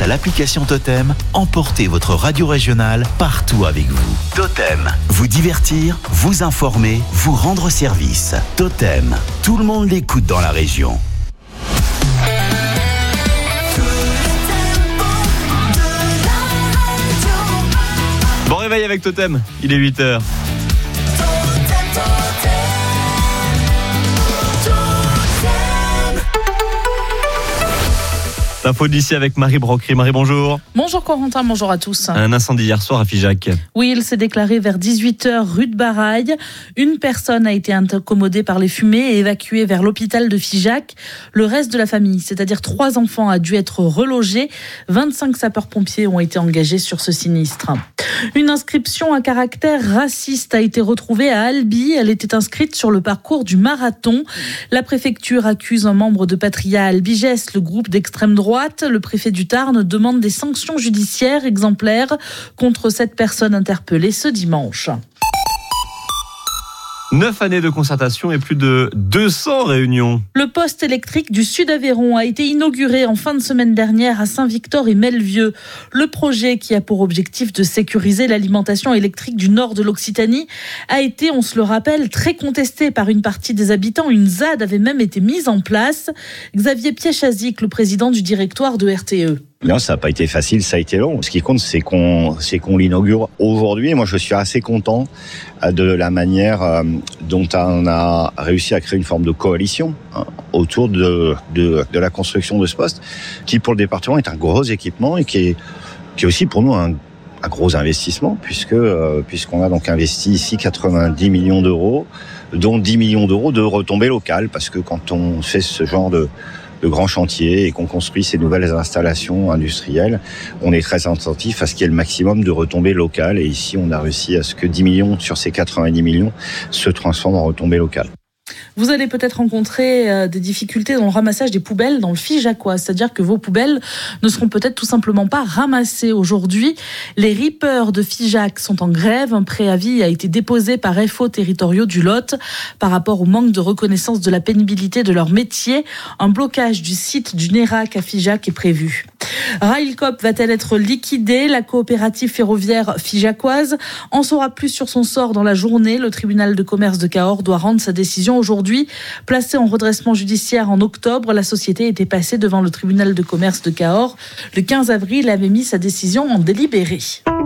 à l'application Totem, emportez votre radio régionale partout avec vous. Totem, vous divertir, vous informer, vous rendre service. Totem, tout le monde l'écoute dans la région. Bon réveil avec Totem, il est 8h. L'info d'ici avec Marie Brocry. Marie, bonjour. Bonjour Corentin, bonjour à tous. Un incendie hier soir à Figeac. Oui, il s'est déclaré vers 18h rue de Baraille. Une personne a été incommodée par les fumées et évacuée vers l'hôpital de Figeac. Le reste de la famille, c'est-à-dire 3 enfants, a dû être relogé. 25 sapeurs-pompiers ont été engagés sur ce sinistre. Une inscription à caractère raciste a été retrouvée à Albi. Elle était inscrite sur le parcours du marathon. La préfecture accuse un membre de Patria Albigès, le groupe d'extrême droite. Le préfet du Tarn demande des sanctions judiciaires exemplaires contre cette personne interpellée ce dimanche. 9 années de concertation et plus de 200 réunions. Le poste électrique du Sud-Aveyron a été inauguré en fin de semaine dernière à Saint-Victor et Melvieux. Le projet, qui a pour objectif de sécuriser l'alimentation électrique du nord de l'Occitanie, a été, on se le rappelle, très contesté par une partie des habitants. Une ZAD avait même été mise en place. Xavier Pièchazic, le président du directoire de RTE. Non, ça n'a pas été facile, ça a été long. Ce qui compte, c'est qu'on l'inaugure aujourd'hui. Et moi, je suis assez content de la manière dont on a réussi à créer une forme de coalition autour de la construction de ce poste, qui pour le département est un gros équipement et qui est aussi pour nous un gros investissement, puisqu'on a donc investi ici 90 millions d'euros, dont 10 millions d'euros de retombées locales, parce que quand on fait ce genre de grands chantiers et qu'on construit ces nouvelles installations industrielles, on est très attentif à ce qu'il y ait le maximum de retombées locales. Et ici, on a réussi à ce que 10 millions sur ces 90 millions se transforment en retombées locales. Vous allez peut-être rencontrer des difficultés dans le ramassage des poubelles dans le Figeacois, c'est-à-dire que vos poubelles ne seront peut-être tout simplement pas ramassées aujourd'hui. Les rippers de Figeac sont en grève. Un préavis a été déposé par FO territoriaux du Lot par rapport au manque de reconnaissance de la pénibilité de leur métier. Un blocage du site du Nérac à Figeac est prévu. Railcoop va-t-elle être liquidée ? La coopérative ferroviaire figeacoise en saura plus sur son sort dans la journée. Le tribunal de commerce de Cahors doit rendre sa décision aujourd'hui. Placée en redressement judiciaire en octobre, la société était passée devant le tribunal de commerce de Cahors. Le 15 avril, elle avait mis sa décision en délibéré.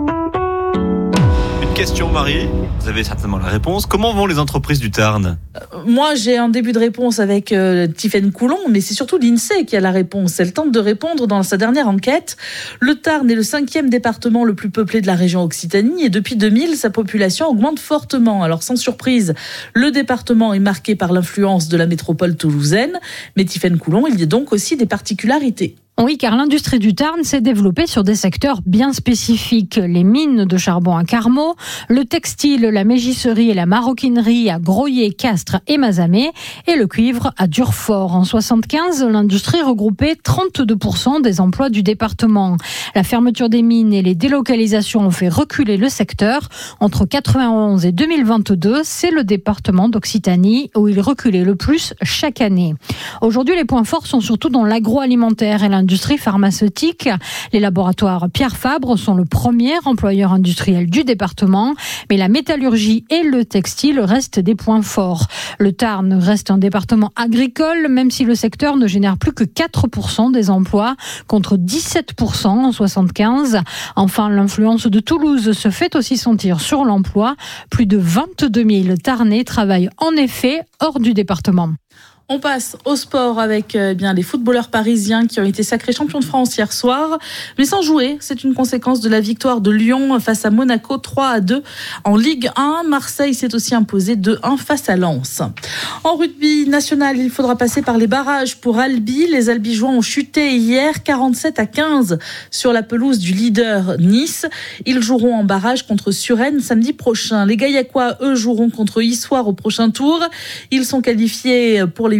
Question, Marie, vous avez certainement la réponse. Comment vont les entreprises du Tarn ? Moi, j'ai un début de réponse avec Tiffaine Coulon, mais c'est surtout l'INSEE qui a la réponse. Elle tente de répondre dans sa dernière enquête. Le Tarn est le 5e département le plus peuplé de la région Occitanie et depuis 2000, sa population augmente fortement. Alors, sans surprise, le département est marqué par l'influence de la métropole toulousaine. Mais Tiffaine Coulon, il y a donc aussi des particularités. Oui, car l'industrie du Tarn s'est développée sur des secteurs bien spécifiques. Les mines de charbon à Carmaux, le textile, la mégisserie et la maroquinerie à Groyer, Castres et Mazamet, et le cuivre à Durfort. En 1975, l'industrie regroupait 32% des emplois du département. La fermeture des mines et les délocalisations ont fait reculer le secteur. Entre 1991 et 2022, c'est le département d'Occitanie où il reculait le plus chaque année. Aujourd'hui, les points forts sont surtout dans l'agroalimentaire et l'industrie pharmaceutique. Les laboratoires Pierre Fabre sont le premier employeur industriel du département, mais la métallurgie et le textile restent des points forts. Le Tarn reste un département agricole, même si le secteur ne génère plus que 4% des emplois, contre 17% en 1975. Enfin, l'influence de Toulouse se fait aussi sentir sur l'emploi. Plus de 22 000 Tarnais travaillent en effet hors du département. On passe au sport avec les footballeurs parisiens qui ont été sacrés champions de France hier soir, mais sans jouer. C'est une conséquence de la victoire de Lyon face à Monaco 3-2 en Ligue 1. Marseille s'est aussi imposé 2-1 face à Lens. En rugby national, il faudra passer par les barrages pour Albi. Les Albigeois ont chuté hier 47-15 sur la pelouse du leader Nice. Ils joueront en barrage contre Suresnes samedi prochain. Les Gaillacois, eux, joueront contre Issoire au prochain tour. Ils sont qualifiés pour les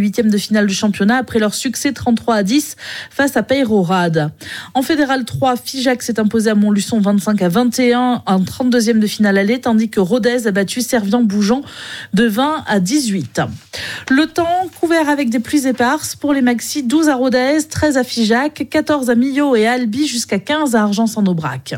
huitièmes de finale du championnat après leur succès 33-10 face à Peyrorade. En Fédéral 3, Figeac s'est imposé à Montluçon 25-21 en 32e de finale aller, tandis que Rodez a battu Servian-Bougeant de 20-18. Le temps couvert avec des pluies éparses pour les maxis, 12 à Rodez, 13 à Figeac, 14 à Millau et à Albi, jusqu'à 15 à Argens-en-Aubrac.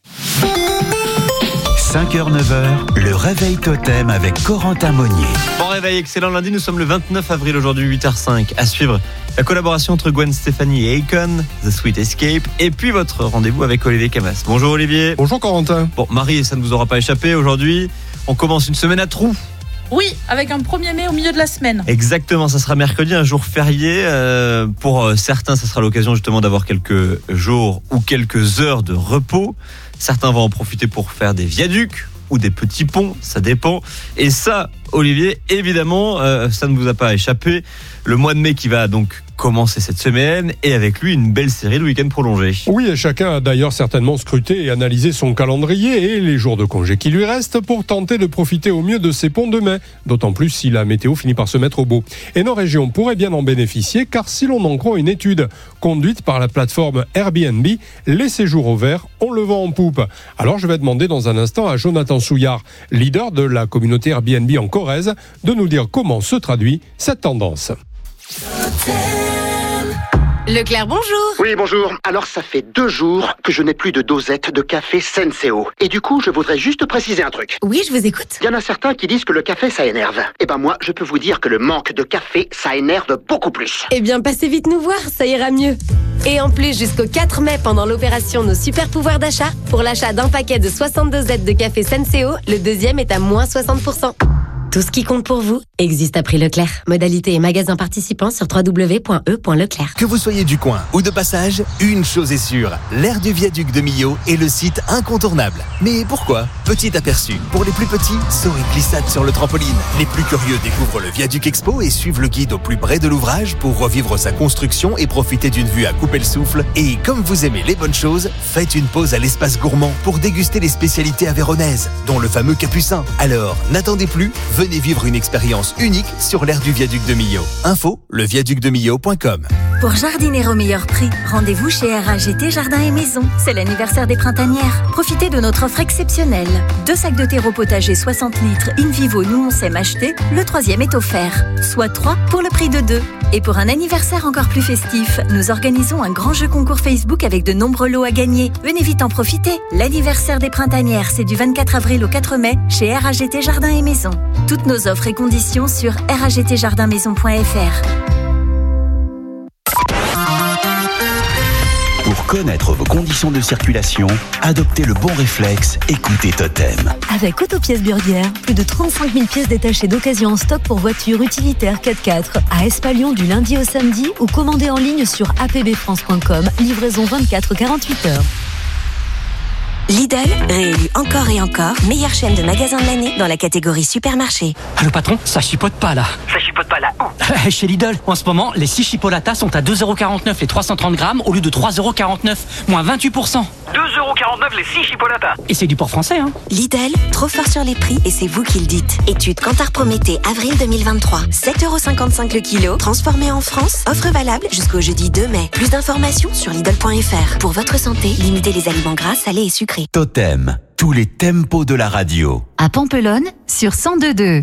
5h, 9h, le réveil totem avec Corentin Monnier. Bon réveil, excellent lundi, nous sommes le 29 avril aujourd'hui, 8h05. À suivre, la collaboration entre Gwen Stefani et Akon, The Sweet Escape, et puis votre rendez-vous avec Olivier Camas. Bonjour Olivier. Bonjour Corentin. Bon, Marie, ça ne vous aura pas échappé aujourd'hui. On commence une semaine à trous. Oui, avec un 1er mai au milieu de la semaine. Exactement, ça sera mercredi, un jour férié. Pour certains, ça sera l'occasion justement d'avoir quelques jours ou quelques heures de repos. Certains vont en profiter pour faire des viaducs ou des petits ponts, ça dépend. Et ça, Olivier, évidemment, ça ne vous a pas échappé. Le mois de mai qui va donc commencer cette semaine et avec lui une belle série de week-ends prolongés. Oui, et chacun a d'ailleurs certainement scruté et analysé son calendrier et les jours de congé qui lui restent pour tenter de profiter au mieux de ces ponts de mai, d'autant plus si la météo finit par se mettre au beau. Et nos régions pourraient bien en bénéficier car si l'on en croit une étude conduite par la plateforme Airbnb, les séjours au vert ont le vent en poupe. Alors je vais demander dans un instant à Jonathan Souillard, leader de la communauté Airbnb en Corrèze, de nous dire comment se traduit cette tendance. Leclerc, bonjour. Oui, bonjour. Alors, ça fait 2 jours que je n'ai plus de dosette de café Senseo. Et du coup, je voudrais juste préciser un truc. Oui, je vous écoute. Il y en a certains qui disent que le café, ça énerve. Eh ben moi, je peux vous dire que le manque de café, ça énerve beaucoup plus. Eh bien, passez vite nous voir, ça ira mieux. Et en plus, jusqu'au 4 mai, pendant l'opération Nos Super Pouvoirs d'achat, pour l'achat d'un paquet de 62 dosettes de café Senseo, le deuxième est à moins 60%. Tout ce qui compte pour vous existe à prix Leclerc. Modalité et magasins participants sur www.e.leclerc. Que vous soyez du coin ou de passage, une chose est sûre, l'aire du viaduc de Millau est le site incontournable. Mais pourquoi ? Petit aperçu. Pour les plus petits, saut et glissade sur le trampoline. Les plus curieux découvrent le Viaduc Expo et suivent le guide au plus près de l'ouvrage pour revivre sa construction et profiter d'une vue à couper le souffle. Et comme vous aimez les bonnes choses, faites une pause à l'espace gourmand pour déguster les spécialités aveyronaises, dont le fameux capucin. Alors, n'attendez plus, venez vivre une expérience unique sur l'aire du Viaduc de Millau. Info, leviaducdemillau.com. Pour jardiner au meilleur prix, rendez-vous chez RAGT Jardin et Maison. C'est l'anniversaire des printanières. Profitez de notre offre exceptionnelle. 2 sacs de terreau potager 60 litres in vivo, nous on sait m'acheter. Le 3e est offert, soit 3 pour le prix de 2. Et pour un anniversaire encore plus festif, nous organisons un grand jeu concours Facebook avec de nombreux lots à gagner. Venez vite en profiter. L'anniversaire des printanières, c'est du 24 avril au 4 mai chez RAGT Jardin et Maison. Toutes nos offres et conditions sur ragtjardinmaison.fr. Pour connaître vos conditions de circulation, adoptez le bon réflexe, écoutez Totem. Avec Autopièces Burguière, plus de 35 000 pièces détachées d'occasion en stock pour voitures utilitaires 4x4 à Espalion du lundi au samedi ou commandez en ligne sur apbfrance.com, livraison 24-48 heures. Lidl, réélu encore et encore, meilleure chaîne de magasins de l'année dans la catégorie supermarché. Allô patron, ça chipote pas là. Ça chipote pas là où ? Chez Lidl, en ce moment, les 6 chipolatas sont à 2,49€ les 330 grammes au lieu de 3,49€, moins 28%. 2,49€ les 6 chipolatas. Et c'est du porc français, hein. Lidl, trop fort sur les prix et c'est vous qui le dites. Étude Kantar Prométhée, avril 2023. 7,55€ le kilo, transformé en France. Offre valable jusqu'au jeudi 2 mai. Plus d'informations sur Lidl.fr. Pour votre santé, limitez les aliments gras, salés et sucrés. Totem, tous les tempos de la radio. À Pampelonne, sur 102.2.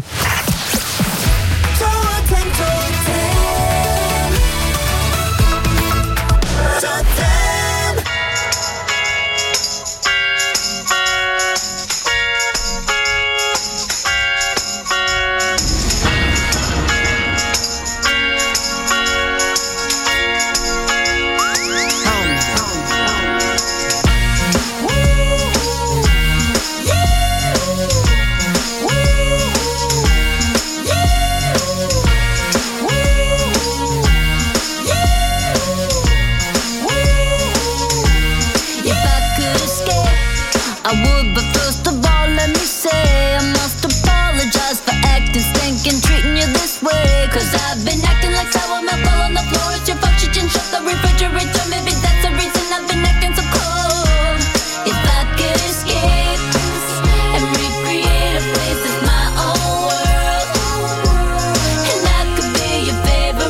Favorite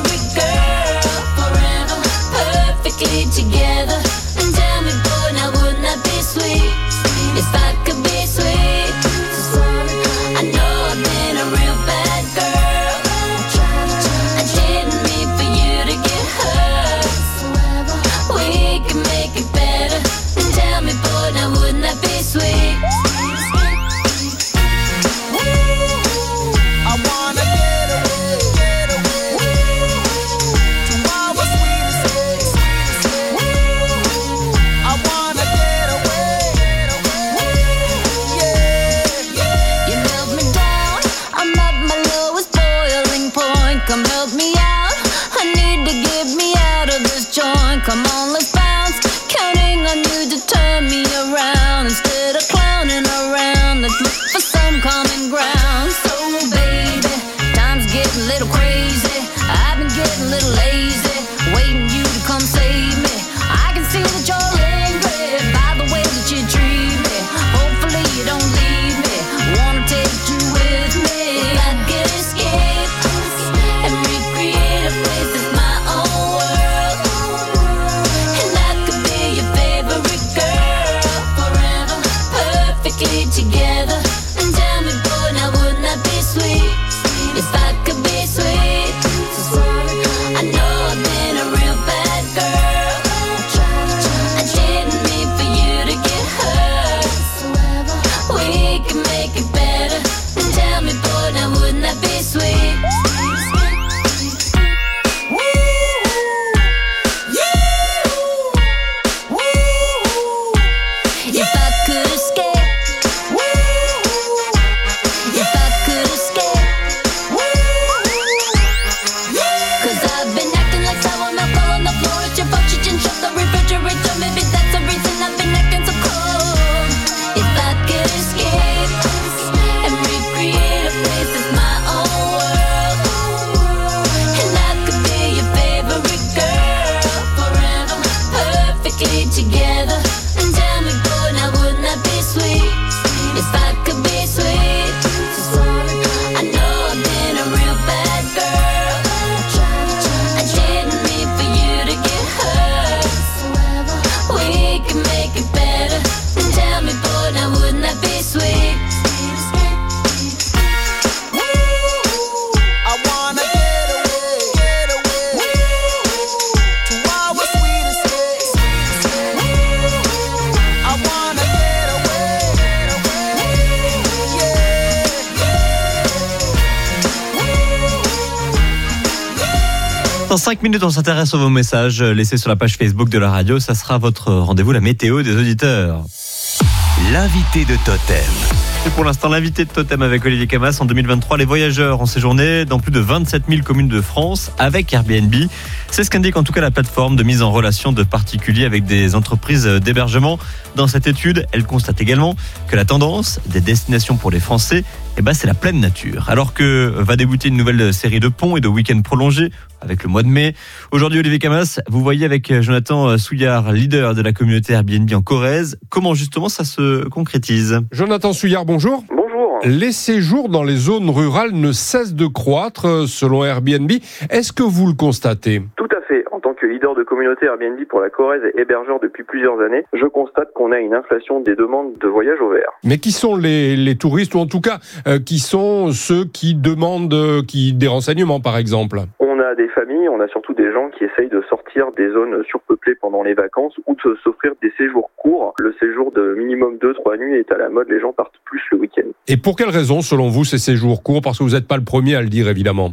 Dans 5 minutes, on s'intéresse à vos messages laissés sur la page Facebook de la radio. Ça sera votre rendez-vous, la météo des auditeurs. L'invité de Totem. Et pour l'instant, l'invité de Totem avec Olivier Camas. En 2023, les voyageurs ont séjourné dans plus de 27 000 communes de France avec Airbnb. C'est ce qu'indique en tout cas la plateforme de mise en relation de particuliers avec des entreprises d'hébergement. Dans cette étude, elle constate également que la tendance des destinations pour les Français, c'est la pleine nature. Alors que va débuter une nouvelle série de ponts et de week-ends prolongés avec le mois de mai. Aujourd'hui, Olivier Camas, vous voyez avec Jonathan Souillard, leader de la communauté Airbnb en Corrèze, comment justement ça se concrétise. Jonathan Souillard, bonjour. Bonjour. Les séjours dans les zones rurales ne cessent de croître selon Airbnb. Est-ce que vous le constatez ? Tout à fait. En tant que leader de communauté Airbnb pour la Corrèze et hébergeur depuis plusieurs années, je constate qu'on a une inflation des demandes de voyage au vert. Mais qui sont les touristes, ou en tout cas, qui sont ceux qui demandent des renseignements, par exemple ? On a des familles, on a surtout des gens qui essayent de sortir des zones surpeuplées pendant les vacances ou de s'offrir des séjours courts. Le séjour de minimum 2-3 nuits est à la mode, les gens partent plus le week-end. Et pour quelles raisons, selon vous, ces séjours courts ? Parce que vous n'êtes pas le premier à le dire, évidemment.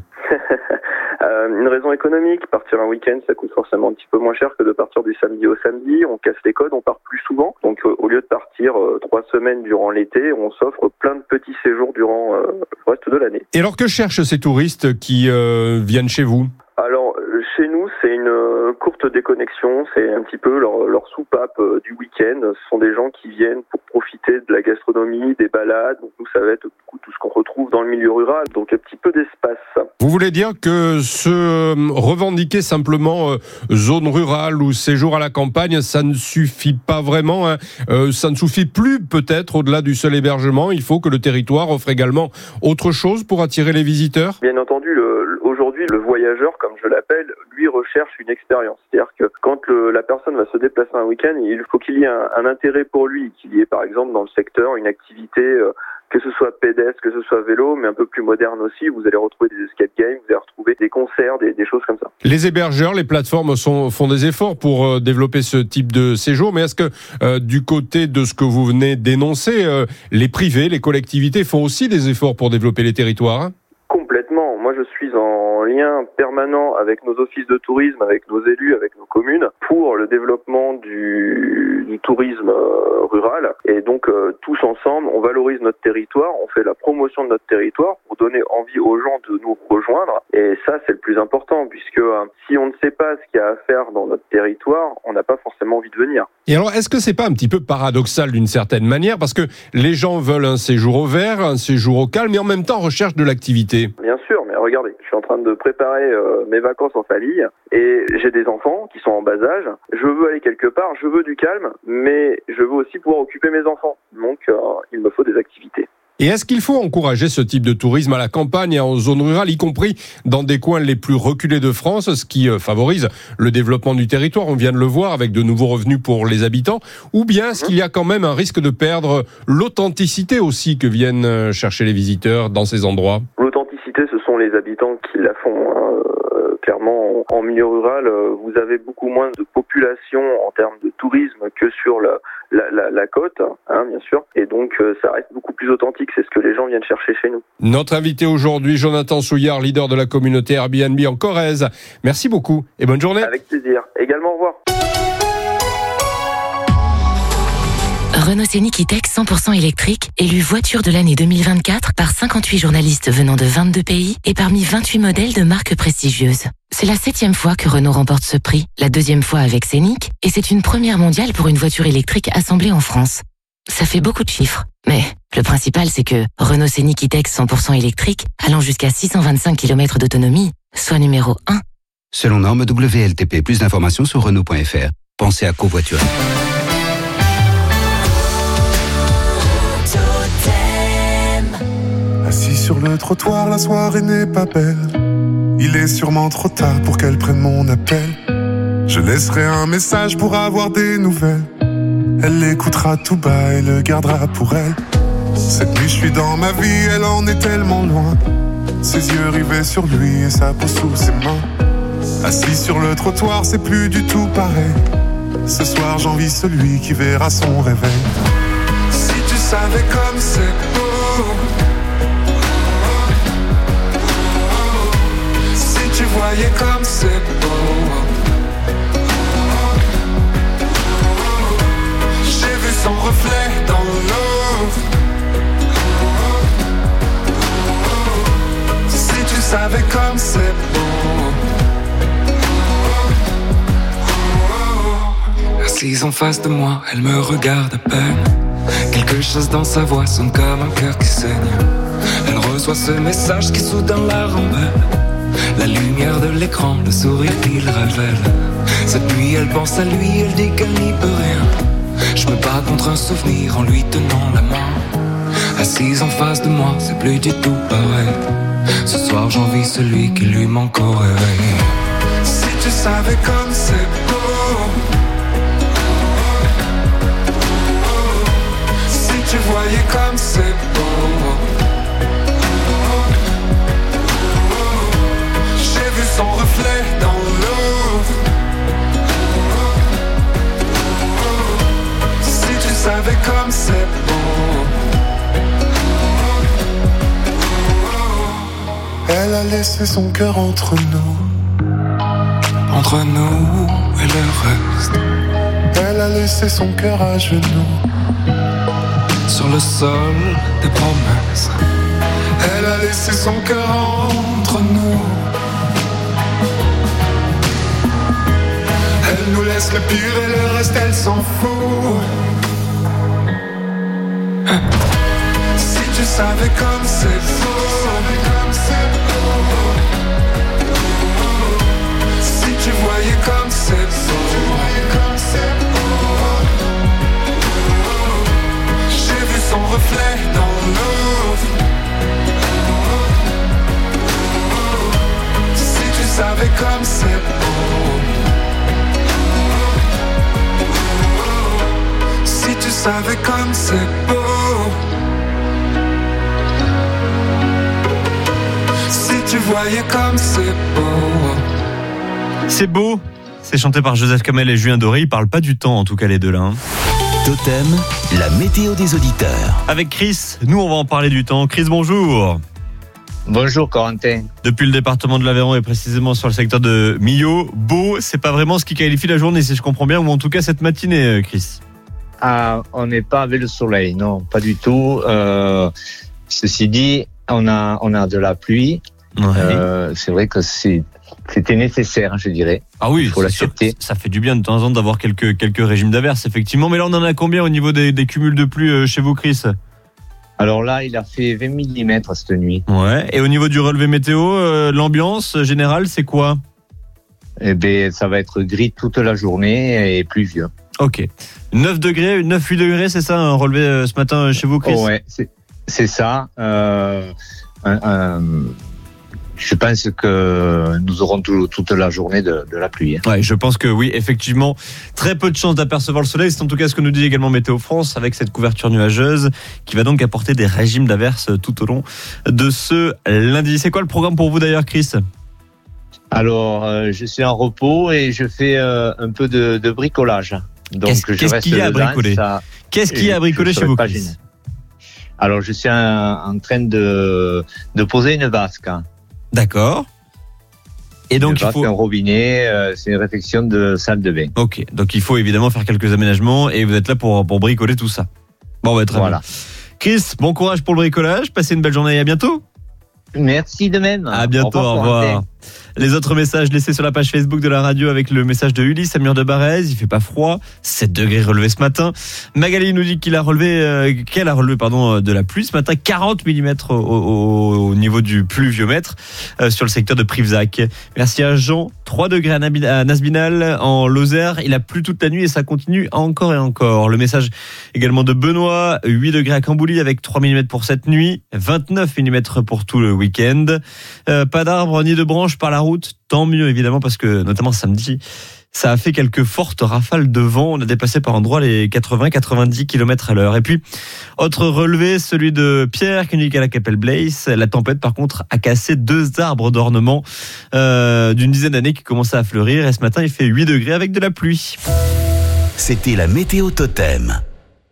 Une raison économique, partir un week-end, ça coûte forcément un petit peu moins cher que de partir du samedi au samedi. On casse les codes, on part plus souvent. Donc au lieu de partir 3 semaines durant l'été, on s'offre plein de petits séjours durant le reste de l'année. Et alors que cherchent ces touristes qui viennent chez vous ? Alors, chez nous, c'est une courte déconnexion, c'est un petit peu leur soupape du week-end. Ce sont des gens qui viennent pour profiter de la gastronomie, des balades. Donc nous, ça va être beaucoup tout ce qu'on retrouve dans le milieu rural, donc un petit peu d'espace. Vous voulez dire que se revendiquer simplement zone rurale ou séjour à la campagne, ça ne suffit pas vraiment, hein. Ça ne suffit plus peut-être au-delà du seul hébergement. Il faut que le territoire offre également autre chose pour attirer les visiteurs ? Bien entendu, aujourd'hui, le voyageur, comme je l'appelle, lui recherche une expérience. C'est-à-dire que quand la personne va se déplacer un week-end, il faut qu'il y ait un intérêt pour lui, qu'il y ait par exemple dans le secteur une activité, que ce soit pédestre, que ce soit vélo, mais un peu plus moderne aussi. Vous allez retrouver des escape games, vous allez retrouver des concerts, des choses comme ça. Les hébergeurs, les plateformes font des efforts pour développer ce type de séjour, mais est-ce que du côté de ce que vous venez d'énoncer, les privés, les collectivités font aussi des efforts pour développer les territoires, hein ? Complètement. Moi, je suis en lien permanent avec nos offices de tourisme, avec nos élus, avec nos communes, pour le développement du tourisme rural. Et donc, tous ensemble, on valorise notre territoire, on fait la promotion de notre territoire pour donner envie aux gens de nous rejoindre. Et ça, c'est le plus important, puisque si on ne sait pas ce qu'il y a à faire dans notre territoire, on n'a pas forcément envie de venir. Et alors, est-ce que c'est pas un petit peu paradoxal d'une certaine manière ? Parce que les gens veulent un séjour au vert, un séjour au calme, mais en même temps recherchent de l'activité. Bien sûr, mais regardez, je suis en train de préparer mes vacances en famille et j'ai des enfants qui sont en bas âge. Je veux aller quelque part, je veux du calme, mais je veux aussi pouvoir occuper mes enfants. Donc, il me faut des activités. Et est-ce qu'il faut encourager ce type de tourisme à la campagne et en zone rurale, y compris dans des coins les plus reculés de France, ce qui favorise le développement du territoire, on vient de le voir, avec de nouveaux revenus pour les habitants, ou bien est-ce qu'il y a quand même un risque de perdre l'authenticité aussi que viennent chercher les visiteurs dans ces endroits ? L'authenticité, ce sont les habitants qui la font, hein. Clairement, en milieu rural, vous avez beaucoup moins de population en termes de tourisme que sur la côte, hein, bien sûr. Et donc, ça reste beaucoup plus authentique. C'est ce que les gens viennent chercher chez nous. Notre invité aujourd'hui, Jonathan Souillard, leader de la communauté Airbnb en Corrèze. Merci beaucoup et bonne journée. Avec plaisir. Également, au revoir. Renault Scénic E-Tech 100% électrique, élu voiture de l'année 2024 par 58 journalistes venant de 22 pays et parmi 28 modèles de marques prestigieuses. C'est la 7e fois que Renault remporte ce prix, la 2e fois avec Scénic, et c'est une première mondiale pour une voiture électrique assemblée en France. Ça fait beaucoup de chiffres, mais le principal c'est que Renault Scénic E-Tech 100% électrique, allant jusqu'à 625 km d'autonomie, soit numéro 1. Selon norme WLTP, plus d'informations sur Renault.fr. Pensez à covoiturer. Assis sur le trottoir, la soirée n'est pas belle. Il est sûrement trop tard pour qu'elle prenne mon appel. Je laisserai un message pour avoir des nouvelles. Elle l'écoutera tout bas et le gardera pour elle. Cette nuit je suis dans ma vie, elle en est tellement loin. Ses yeux rivés sur lui et sa peau sous ses mains. Assis sur le trottoir, c'est plus du tout pareil. Ce soir j'envie celui qui verra son réveil. Si tu savais comme c'est beau, si tu voyais comme c'est beau. J'ai vu son reflet dans l'eau. Si tu savais comme c'est beau. Assise en face de moi, elle me regarde à peine. Quelque chose dans sa voix sonne comme un cœur qui saigne. Elle reçoit ce message qui soudain la rembelle. La lumière de l'écran, le sourire qu'il révèle. Cette nuit elle pense à lui, elle dit qu'elle n'y peut rien. Je me bats contre un souvenir en lui tenant la main. Assise en face de moi, c'est plus du tout pareil. Ce soir j'envie celui qui lui manque au réveil. Si tu savais comme c'est beau. Si tu voyais comme c'est beau. J'ai vu son reflet dans l'eau. Si tu savais comme c'est beau. Elle a laissé son cœur entre nous. Entre nous et le reste. Elle a laissé son cœur à genoux. Sur le sol des promesses. Elle a laissé son cœur entre nous. Elle nous laisse le pire et le reste elle s'en fout. Si tu savais comme c'est beau. Si tu voyais comme c'est beau. J'ai vu son reflet dans l'eau. Si tu savais comme c'est beau. Si tu savais comme c'est beau. Si tu voyais comme c'est beau. C'est beau. C'est chanté par Joseph Kamel et Julien Doré. Ils parlent pas du temps, en tout cas les deux là. Hein. Totem, la météo des auditeurs. Avec Chris, nous on va en parler du temps. Chris, bonjour. Bonjour Corentin. Depuis le département de l'Aveyron et précisément sur le secteur de Millau, beau, c'est pas vraiment ce qui qualifie la journée, si je comprends bien, ou en tout cas cette matinée, Chris. Ah, on n'est pas avec le soleil, non, pas du tout. Ceci dit, on a de la pluie. Ouais. C'est vrai que c'était nécessaire, je dirais. Ah oui, il faut l'accepter. Ça fait du bien de temps en temps d'avoir quelques régimes d'averses, effectivement. Mais là, on en a combien au niveau des cumuls de pluie chez vous, Chris ? Alors là, il a fait 20 mm cette nuit. Ouais. Et au niveau du relevé météo, l'ambiance générale, c'est quoi ? Eh bien, ça va être gris toute la journée et pluvieux. Ok. 9 degrés, 9-8 degrés, c'est ça, un relevé ce matin chez vous, Chris ? Oh ouais, c'est ça. Je pense que nous aurons toute la journée de la pluie. Ouais, je pense que oui, effectivement, très peu de chances d'apercevoir le soleil. C'est en tout cas ce que nous dit également Météo France, avec cette couverture nuageuse qui va donc apporter des régimes d'averses tout au long de ce lundi. C'est quoi le programme pour vous d'ailleurs, Chris ? Alors, je suis en repos et je fais un peu de bricolage. Donc, qu'est-ce qu'il y a à bricoler ? Qu'est-ce qu'il y a à bricoler chez vous, Chris ? Alors, je suis en train de poser une vasque. D'accord. Et donc, il faut un robinet, c'est une réfection de salle de bain. Ok, donc il faut évidemment faire quelques aménagements et vous êtes là pour bricoler tout ça. Bon, bah, très bien. Chris, bon courage pour le bricolage, passez une belle journée et à bientôt. Merci de même. À bientôt, au revoir. Les autres messages laissés sur la page Facebook de la radio avec le message de Ulysse à Mur de Barrez. Il fait pas froid, 7 degrés relevés ce matin. Magali nous dit qu'elle a relevé de la pluie ce matin, 40 mm au niveau du pluviomètre sur le secteur de Privzac. Merci à Jean, 3 degrés à Nasbinal en Lozère. Il a plu toute la nuit et ça continue encore et encore. Le message également de Benoît, 8 degrés à Cambouly avec 3 mm pour cette nuit, 29 mm pour tout le week-end. Pas d'arbres ni de branches par la route, tant mieux évidemment parce que notamment samedi, ça a fait quelques fortes rafales de vent. On a dépassé par endroits les 80-90 km/h. Et puis, autre relevé, celui de Pierre qui nous dit qu'à la Capelle Blaise, la tempête par contre a cassé 2 arbres d'ornement d'une dizaine d'années qui commençaient à fleurir. Et ce matin, il fait 8 degrés avec de la pluie. C'était la météo Totem.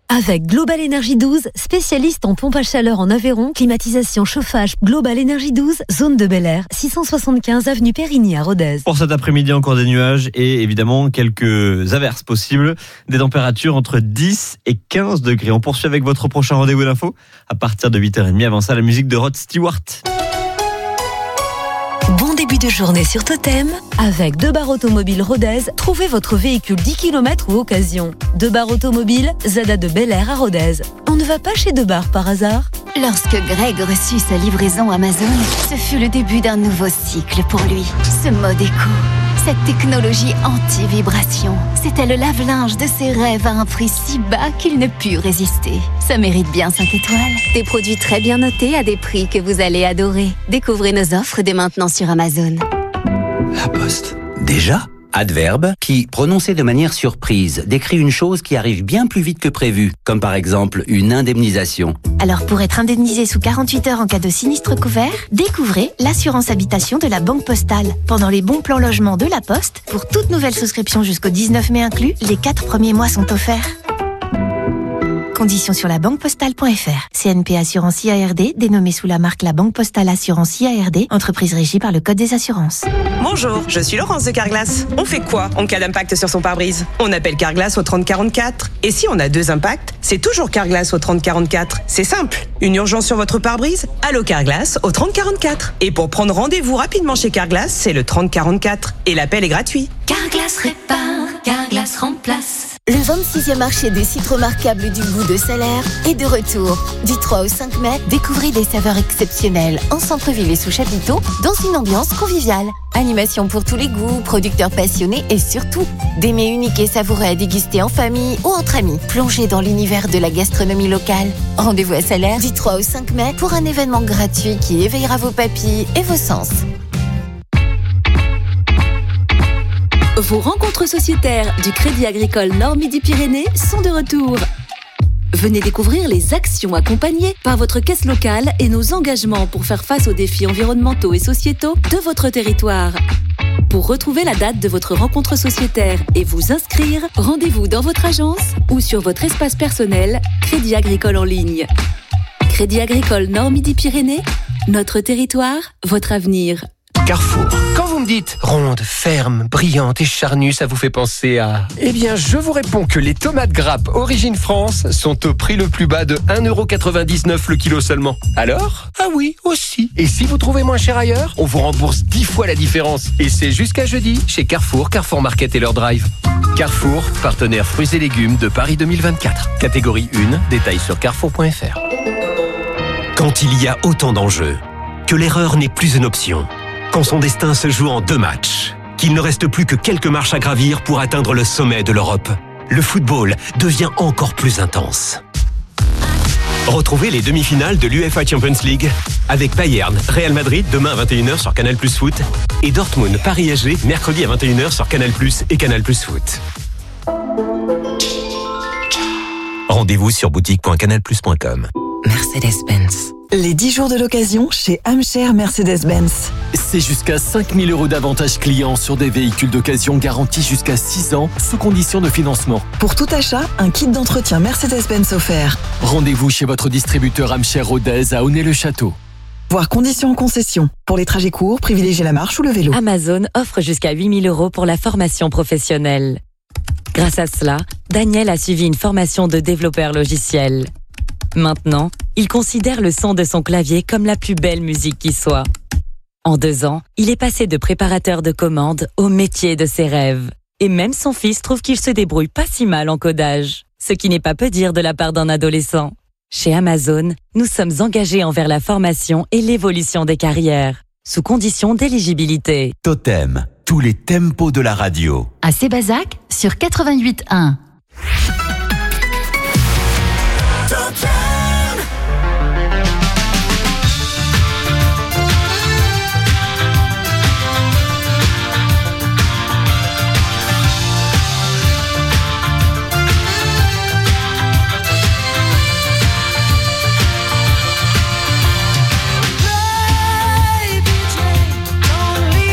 Avec Global Energy 12, spécialiste en pompe à chaleur en Aveyron, climatisation, chauffage, Global Energy 12, zone de Bel Air, 675 avenue Périgny à Rodez. Pour cet après-midi, encore des nuages et évidemment quelques averses possibles. Des températures entre 10 et 15 degrés. On poursuit avec votre prochain rendez-vous d'info à partir de 8h30. Avant ça, la musique de Rod Stewart. Bon début de journée sur Totem. Avec Debar Automobile Rodez, trouvez votre véhicule 10 km ou occasion. Debar Automobile, Zada de Bel Air à Rodez. On ne va pas chez Debar par hasard? Lorsque Greg reçut sa livraison Amazon, ce fut le début d'un nouveau cycle pour lui. Ce mode éco, cette technologie anti-vibration, c'était le lave-linge de ses rêves à un prix si bas qu'il ne put résister. Ça mérite bien 5 étoiles. Des produits très bien notés à des prix que vous allez adorer. Découvrez nos offres dès maintenant sur Amazon. La Poste. Déjà ? Adverbe qui, prononcé de manière surprise, décrit une chose qui arrive bien plus vite que prévu, comme par exemple une indemnisation. Alors pour être indemnisé sous 48 heures en cas de sinistre couvert, découvrez l'assurance habitation de la Banque Postale. Pendant les bons plans logement de la Poste, pour toute nouvelle souscription jusqu'au 19 mai inclus, les 4 premiers mois sont offerts. Conditions sur la banquepostale.fr. CNP Assurance IARD, dénommée sous la marque La Banque Postale Assurance IARD, entreprise régie par le Code des assurances. Bonjour, je suis Laurence de Carglass. On fait quoi en cas d'impact sur son pare-brise? On appelle Carglass au 3044. Et si on a 2 impacts, c'est toujours Carglass au 3044. C'est simple. Une urgence sur votre pare-brise? Allô Carglass au 3044. Et pour prendre rendez-vous rapidement chez Carglass, c'est le 3044. Et l'appel est gratuit. Carglass répare, Carglass remplace. Le 26e marché des sites remarquables du goût de Salaire est de retour. Du 3 au 5 mai, découvrez des saveurs exceptionnelles en centre-ville et sous chapiteau, dans une ambiance conviviale. Animation pour tous les goûts, producteurs passionnés et surtout, des mets uniques et savoureux à déguster en famille ou entre amis. Plongez dans l'univers de la gastronomie locale. Rendez-vous à Salaire du 3 au 5 mai pour un événement gratuit qui éveillera vos papilles et vos sens. Vos rencontres sociétaires du Crédit Agricole Nord-Midi-Pyrénées sont de retour. Venez découvrir les actions accompagnées par votre caisse locale et nos engagements pour faire face aux défis environnementaux et sociétaux de votre territoire. Pour retrouver la date de votre rencontre sociétaire et vous inscrire, rendez-vous dans votre agence ou sur votre espace personnel Crédit Agricole en ligne. Crédit Agricole Nord-Midi-Pyrénées, notre territoire, votre avenir. Carrefour. Quand vous me dites ronde, ferme, brillante et charnue, ça vous fait penser à... Eh bien, je vous réponds que les tomates grappes Origine France sont au prix le plus bas de 1,99€ le kilo seulement. Alors? Ah oui, aussi. Et si vous trouvez moins cher ailleurs, on vous rembourse 10 fois la différence. Et c'est jusqu'à jeudi chez Carrefour, Carrefour Market et leur drive. Carrefour, partenaire fruits et légumes de Paris 2024. Catégorie 1, détails sur carrefour.fr. Quand il y a autant d'enjeux, que l'erreur n'est plus une option, quand son destin se joue en 2 matchs, qu'il ne reste plus que quelques marches à gravir pour atteindre le sommet de l'Europe, le football devient encore plus intense. Retrouvez les demi-finales de l'UEFA Champions League avec Bayern, Real Madrid demain à 21h sur Canal+ Foot et Dortmund, Paris SG mercredi à 21h sur Canal+ et Canal+ Foot. Rendez-vous sur boutique.canalplus.com. Mercedes-Benz. Les 10 jours de l'occasion chez Amcher Mercedes-Benz. C'est jusqu'à 5 000 € d'avantages clients sur des véhicules d'occasion garantis jusqu'à 6 ans sous condition de financement. Pour tout achat, un kit d'entretien Mercedes-Benz offert. Rendez-vous chez votre distributeur Amcher Rodez à Aunay-le-Château. Voir conditions en concession. Pour les trajets courts, privilégiez la marche ou le vélo. Amazon offre jusqu'à 8 000 € pour la formation professionnelle. Grâce à cela, Daniel a suivi une formation de développeur logiciel. Maintenant, il considère le son de son clavier comme la plus belle musique qui soit. En 2 ans, il est passé de préparateur de commandes au métier de ses rêves. Et même son fils trouve qu'il se débrouille pas si mal en codage. Ce qui n'est pas peu dire de la part d'un adolescent. Chez Amazon, nous sommes engagés envers la formation et l'évolution des carrières, sous condition d'éligibilité. Totem, tous les tempos de la radio. À Sébazac, sur 88.1.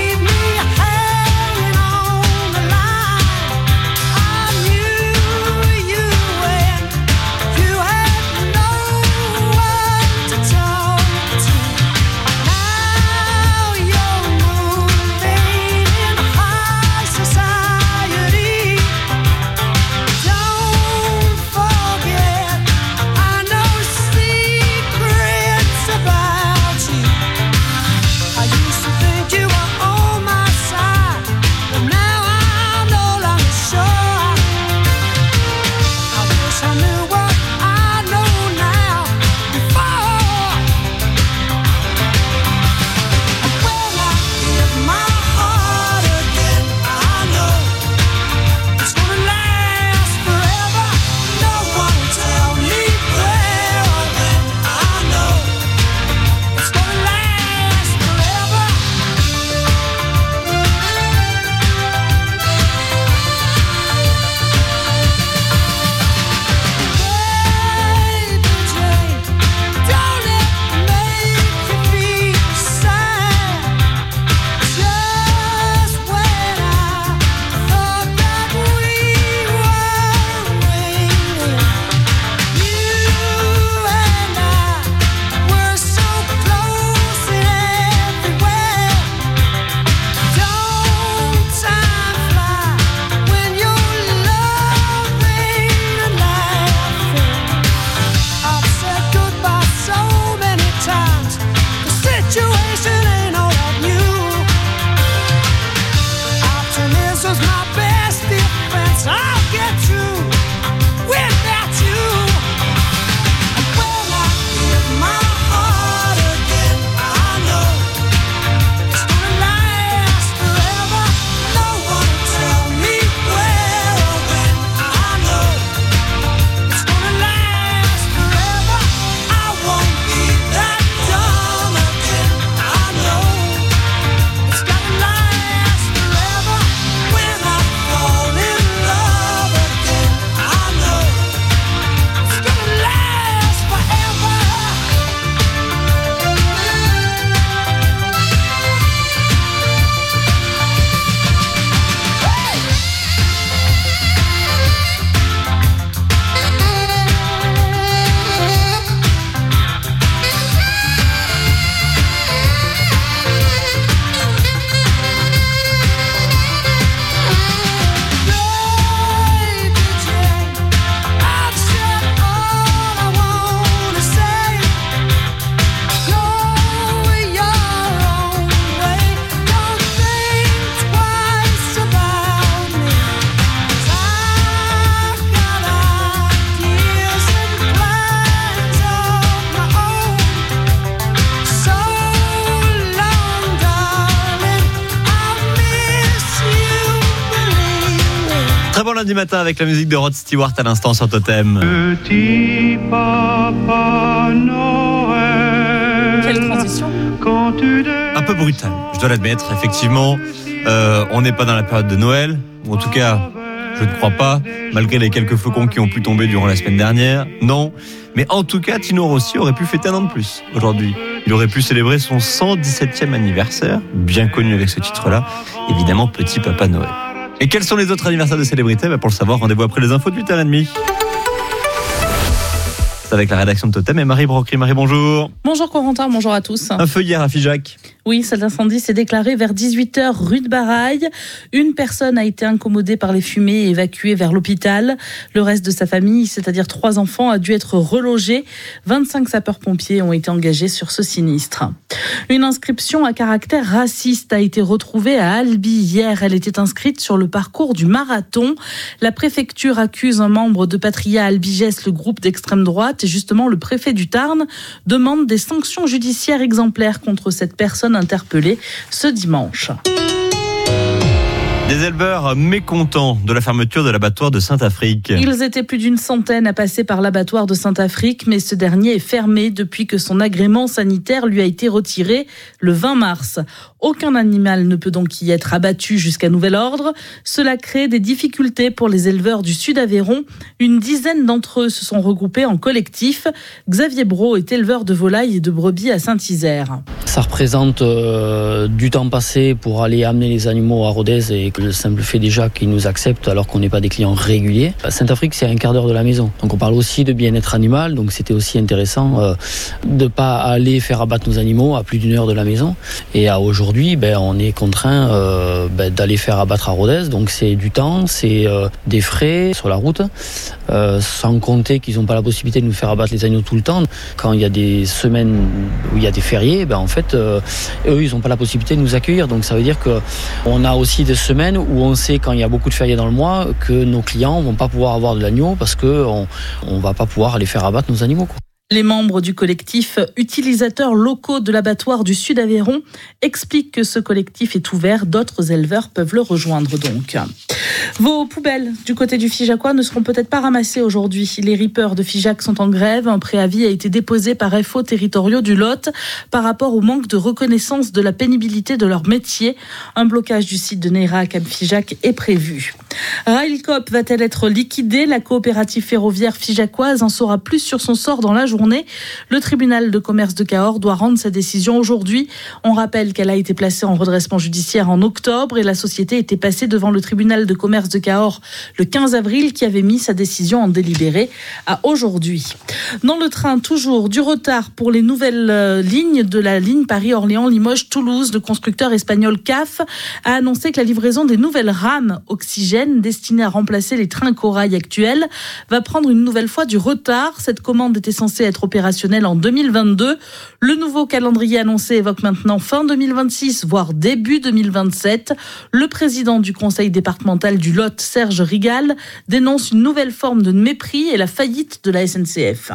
Leave me hanging on the line. I knew matin avec la musique de Rod Stewart à l'instant sur Totem. Petit Papa Noël. Quelle transition. Un peu brutal, je dois l'admettre, effectivement. On n'est pas dans la période de Noël, ou en tout cas, je ne crois pas, malgré les quelques flocons qui ont pu tomber durant la semaine dernière. Non, mais en tout cas, Tino Rossi aurait pu fêter un an de plus aujourd'hui. Il aurait pu célébrer son 117e anniversaire, bien connu avec ce titre-là, évidemment Petit Papa Noël. Et quels sont les autres anniversaires de célébrités ? Pour le savoir, rendez-vous après les infos de 8h30. C'est avec la rédaction de Totem et Marie Brocry. Marie, bonjour. Bonjour Corentin, bonjour à tous. Un feu hier à Figeac. Oui, cet incendie s'est déclaré vers 18h rue de Baraille. Une personne a été incommodée par les fumées et évacuée vers l'hôpital. Le reste de sa famille, c'est-à-dire 3 enfants, a dû être relogé. 25 sapeurs-pompiers ont été engagés sur ce sinistre. Une inscription à caractère raciste a été retrouvée à Albi hier. Elle était inscrite sur le parcours du marathon. La préfecture accuse un membre de Patria Albigès, le groupe d'extrême droite, et justement le préfet du Tarn demande des sanctions judiciaires exemplaires contre cette personne interpellée ce dimanche. Des éleveurs mécontents de la fermeture de l'abattoir de Saint-Afrique. Ils étaient plus d'une centaine à passer par l'abattoir de Saint-Afrique, mais ce dernier est fermé depuis que son agrément sanitaire lui a été retiré le 20 mars. Aucun animal ne peut donc y être abattu jusqu'à nouvel ordre. Cela crée des difficultés pour les éleveurs du Sud-Aveyron. Une dizaine d'entre eux se sont regroupés en collectif. Xavier Brault est éleveur de volailles et de brebis à Saint-Isère. Ça représente du temps passé pour aller amener les animaux à Rodez et le simple fait déjà qu'ils nous acceptent alors qu'on n'est pas des clients réguliers. Saint-Afrique, c'est un quart d'heure de la maison. Donc on parle aussi de bien-être animal, donc c'était aussi intéressant de ne pas aller faire abattre nos animaux à plus d'une heure de la maison. Et aujourd'hui, on est contraint d'aller faire abattre à Rodez, donc c'est du temps, c'est des frais sur la route, sans compter qu'ils n'ont pas la possibilité de nous faire abattre les animaux tout le temps. Quand il y a des semaines où il y a des fériés, en fait, eux, ils n'ont pas la possibilité de nous accueillir. Donc ça veut dire qu'on a aussi des semaines où on sait, quand il y a beaucoup de fériés dans le mois, que nos clients ne vont pas pouvoir avoir de l'agneau parce qu'on ne va pas pouvoir aller faire abattre nos animaux, quoi. Les membres du collectif utilisateurs locaux de l'abattoir du Sud-Aveyron expliquent que ce collectif est ouvert. D'autres éleveurs peuvent le rejoindre donc. Vos poubelles du côté du Figeacois ne seront peut-être pas ramassées aujourd'hui. Les rippers de Figeac sont en grève. Un préavis a été déposé par FO territoriaux du Lot par rapport au manque de reconnaissance de la pénibilité de leur métier. Un blocage du site de Nérac à Figeac est prévu. Railcoop va-t-elle être liquidée ? La coopérative ferroviaire figeacoise en saura plus sur son sort dans la journée. Le tribunal de commerce de Cahors doit rendre sa décision aujourd'hui. On rappelle qu'elle a été placée en redressement judiciaire en octobre et la société était passée devant le tribunal de commerce de Cahors le 15 avril qui avait mis sa décision en délibéré à aujourd'hui. Dans le train, toujours du retard pour les nouvelles lignes de la ligne Paris-Orléans-Limoges-Toulouse. Le constructeur espagnol CAF a annoncé que la livraison des nouvelles rames oxygène destinées à remplacer les trains corail actuels va prendre une nouvelle fois du retard. Cette commande était censée être opérationnelle en 2022. Le nouveau calendrier annoncé évoque maintenant fin 2026, voire début 2027. Le président du conseil départemental du Lot, Serge Rigal, dénonce une nouvelle forme de mépris et la faillite de la SNCF.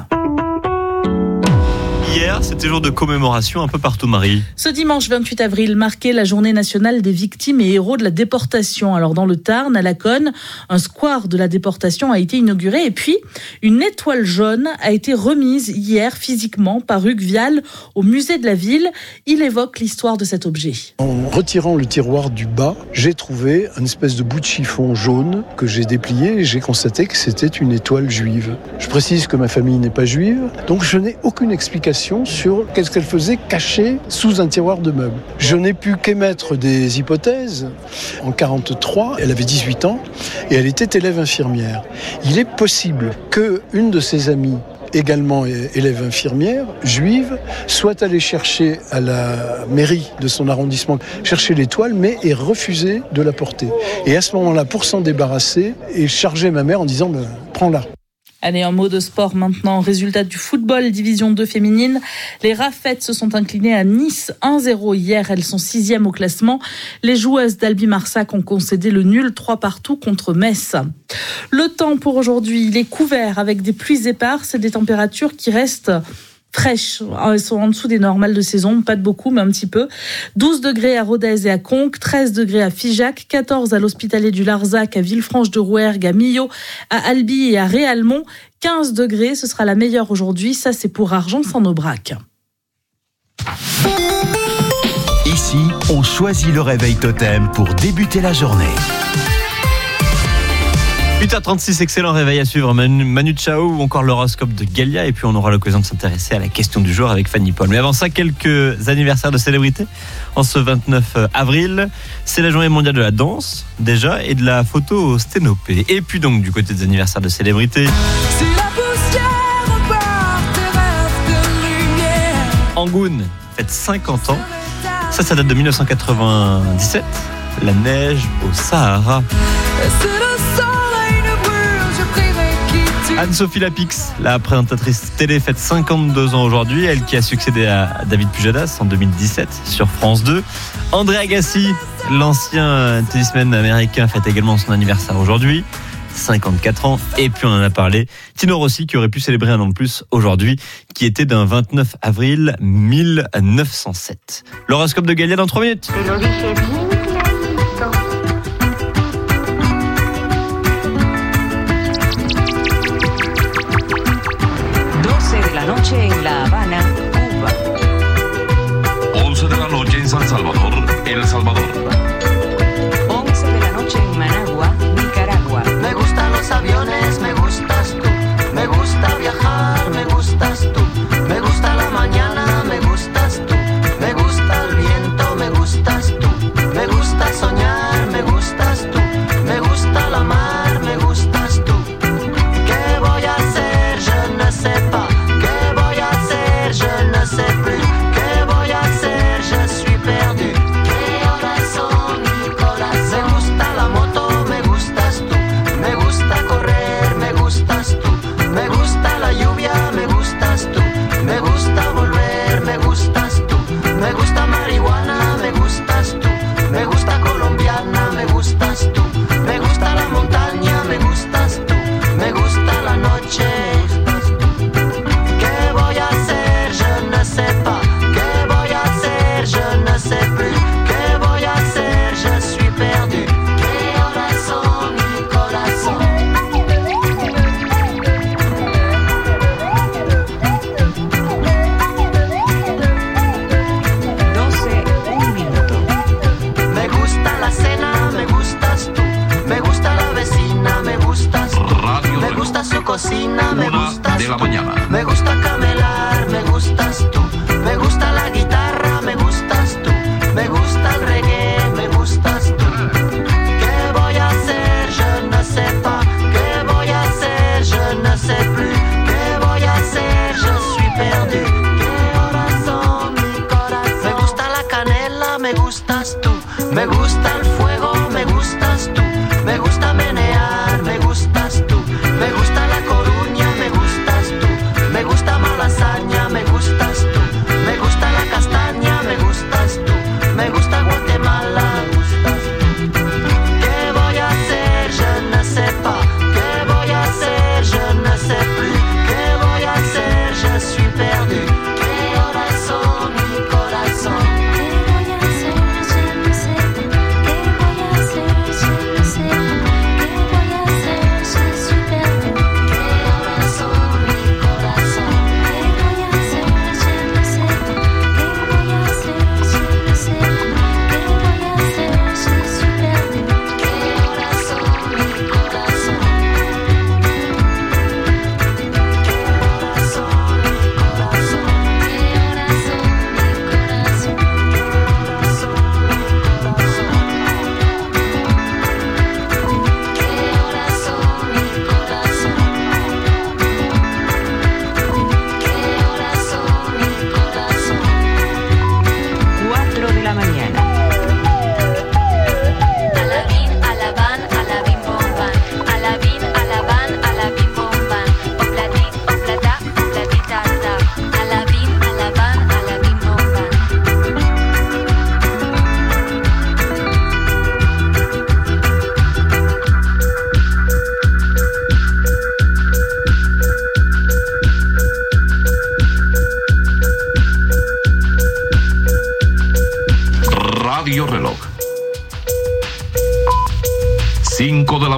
Hier, c'était jour de commémoration un peu partout, Marie. Ce dimanche 28 avril marquait la journée nationale des victimes et héros de la déportation. Alors dans le Tarn, à Laconne, un square de la déportation a été inauguré et puis une étoile jaune a été remise hier physiquement par Hugues Vial au musée de la ville. Il évoque l'histoire de cet objet. En retirant le tiroir du bas, j'ai trouvé une espèce de bout de chiffon jaune que j'ai déplié et j'ai constaté que c'était une étoile juive. Je précise que ma famille n'est pas juive, donc je n'ai aucune explication sur qu'est-ce qu'elle faisait cachée sous un tiroir de meubles. Je n'ai pu qu'émettre des hypothèses. En 1943, elle avait 18 ans et elle était élève infirmière. Il est possible qu'une de ses amies, également élève infirmière, juive, soit allée chercher à la mairie de son arrondissement, chercher l'étoile, mais ait refusé de la porter. Et à ce moment-là, pour s'en débarrasser, et charger ma mère en disant « prends-la ». Allez, un mot de sport maintenant. Résultat du football, division 2 féminine. Les Raffettes se sont inclinées à Nice 1-0 hier. Elles sont 6e au classement. Les joueuses d'Albi Marsac ont concédé le nul 3-3 contre Metz. Le temps pour aujourd'hui, il est couvert avec des pluies éparses et des températures qui restent fraîches. Elles sont en dessous des normales de saison, pas de beaucoup, mais un petit peu. 12 degrés à Rodez et à Conques, 13 degrés à Figeac, 14 à l'Hospitalet du Larzac, à Villefranche-de-Rouergue, à Millau, à Albi et à Réalmont. 15 degrés, ce sera la meilleure aujourd'hui. Ça, c'est pour Argens-en-Aubrac. Ici, on choisit le réveil totem pour débuter la journée. 8h36, excellent réveil à suivre. Manu Chao ou encore l'horoscope de Galia. Et puis on aura l'occasion de s'intéresser à la question du jour avec Fanny Paul. Mais avant ça, quelques anniversaires de célébrités. En ce 29 avril, c'est la journée mondiale de la danse, déjà, et de la photo sténopée. Et puis donc, du côté des anniversaires de célébrités, Si la poussière repart, tes rêves de lumière. Angoune fête 50 ans. Ça date de 1997. La neige au Sahara. Si le soleil ne brûle, je prierai qui tu Anne-Sophie Lapix, la présentatrice télé, fête 52 ans aujourd'hui. Elle qui a succédé à David Pujadas en 2017 sur France 2. André Agassi, l'ancien tennisman américain, fête également son anniversaire aujourd'hui. 54 ans. Et puis on en a parlé, Tino Rossi qui aurait pu célébrer un an de plus aujourd'hui, qui était d'un 29 avril 1907. L'horoscope de Galia dans 3 minutes. 12 de la noche en La Habana, Cuba. 11 de la noche en San Salvador, El Salvador. 11 de la noche en Managua, Nicaragua. Me gustan los aviones, me gustas tú. Me gusta viajar, me gustas tú. Me gusta la mañana, me gustas tú. Me gusta el viento, me gustas tú. Me gusta soñar, me gustas tú. Me gusta la mar, me gustas tú. ¿Qué voy a hacer? Je ne sais pas. ¿Qué voy a hacer? Je ne sais plus. ¿Qué voy a hacer? Je suis perdu. ¿Qué horas son, mi corazón? Me gusta la moto, me gustas tú. Me gusta correr, me gustas tú. Me gusta la lluvia, me gustas tú. Me gusta volver, me gustas tú. Me gusta marihuana, me gustas tú. Me gusta colombiana, me gustas tú. Me gusta la montaña, me gustas tú. Me gusta la noche. ¿Qué voy a hacer? Je ne sais pas. ¿Qué voy a hacer? Je ne sais plus. ¿Qué voy a hacer? Je suis perdu. ¿Qué horas son, mi corazón? 12, un minuto. Me gusta la cena, me gustas tú. Me gusta la vecina, me gustas tú. Me gusta su cocina, me gustas de la tú. mañana. Me gusta camelar, me gustas tú. Me gusta la guitarra, me gustas tú. Me gusta el reggae, me gustas tú. ¿Qué voy a hacer? Je ne sais pas. ¿Qué voy a hacer? Je ne sais plus. ¿Qué voy a hacer? Je suis perdu. ¿Qué horas son, mi corazón? Me gusta la canela, me gustas tú. Me gusta el fuego, me gustas tú. Me gusta menear, me gustas tú. Me gusta La Coruña, me gustas tú. Me gusta Malasaña, me gustas tú. Me gusta la castaña, me gustas tú. Me gusta Guatemala, me gustas tú. ¿Qué voy a hacer? Je ne sais pas. ¿Qué voy a hacer? Je ne sais plus. ¿Qué voy a hacer? Je suis perdu. ¿Qué horas son, mi corazón? ¿Qué voy a hacer? Je ne sais plus. ¿Qué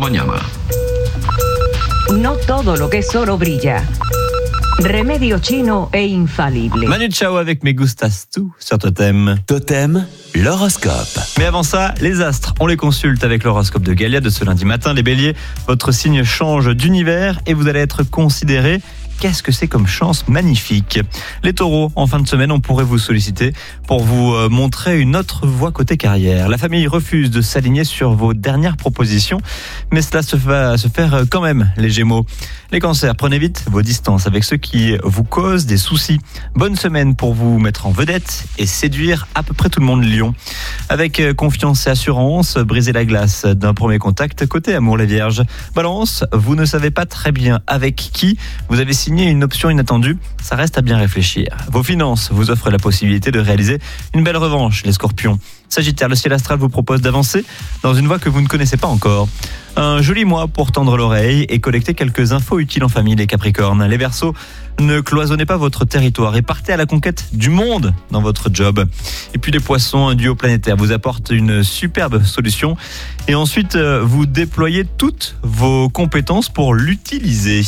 mañana. No todo lo que es oro brilla. Remedio chino e infalible. Manu Chao avec Me Gustas Tu sur Totem. Totem, l'horoscope. Mais avant ça, les astres, on les consulte avec l'horoscope de Galia de ce lundi matin. Les béliers, votre signe change d'univers et vous allez être considérés. Qu'est-ce que c'est comme chance magnifique. Les taureaux, en fin de semaine, on pourrait vous solliciter pour vous montrer une autre voie côté carrière. La famille refuse de s'aligner sur vos dernières propositions, mais cela va se faire quand même, les gémeaux. Les cancers, prenez vite vos distances avec ceux qui vous causent des soucis. Bonne semaine pour vous mettre en vedette et séduire à peu près tout le monde, Lion. Avec confiance et assurance, brisez la glace d'un premier contact côté amour, les vierges. Balance, vous ne savez pas très bien avec qui vous avez signé une option inattendue, ça reste à bien réfléchir. Vos finances vous offrent la possibilité de réaliser une belle revanche, les scorpions. Sagittaire, le ciel astral vous propose d'avancer dans une voie que vous ne connaissez pas encore. Un joli mois pour tendre l'oreille et collecter quelques infos utiles en famille, les capricornes. Les verseaux, ne cloisonnez pas votre territoire et partez à la conquête du monde dans votre job. Et puis les poissons, un duo planétaire vous apporte une superbe solution et ensuite vous déployez toutes vos compétences pour l'utiliser.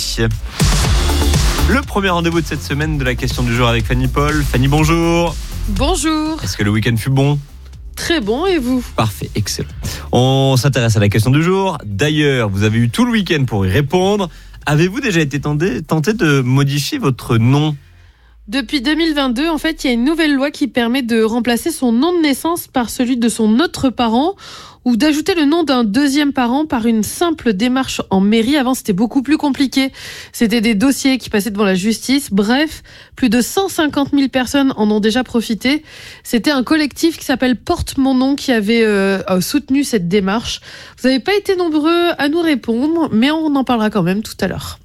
Le premier rendez-vous de cette semaine de la question du jour avec Fanny Paul. Fanny, bonjour. Bonjour. Est-ce que le week-end fut bon ? Très bon, et vous ? Parfait, excellent. On s'intéresse à la question du jour. D'ailleurs, vous avez eu tout le week-end pour y répondre. Avez-vous déjà été tenté de modifier votre nom ? Depuis 2022, en fait, il y a une nouvelle loi qui permet de remplacer son nom de naissance par celui de son autre parent ou d'ajouter le nom d'un deuxième parent par une simple démarche en mairie. Avant, c'était beaucoup plus compliqué. C'était des dossiers qui passaient devant la justice. Bref, plus de 150 000 personnes en ont déjà profité. C'était un collectif qui s'appelle Porte Mon Nom qui avait soutenu cette démarche. Vous n'avez pas été nombreux à nous répondre, mais on en parlera quand même tout à l'heure.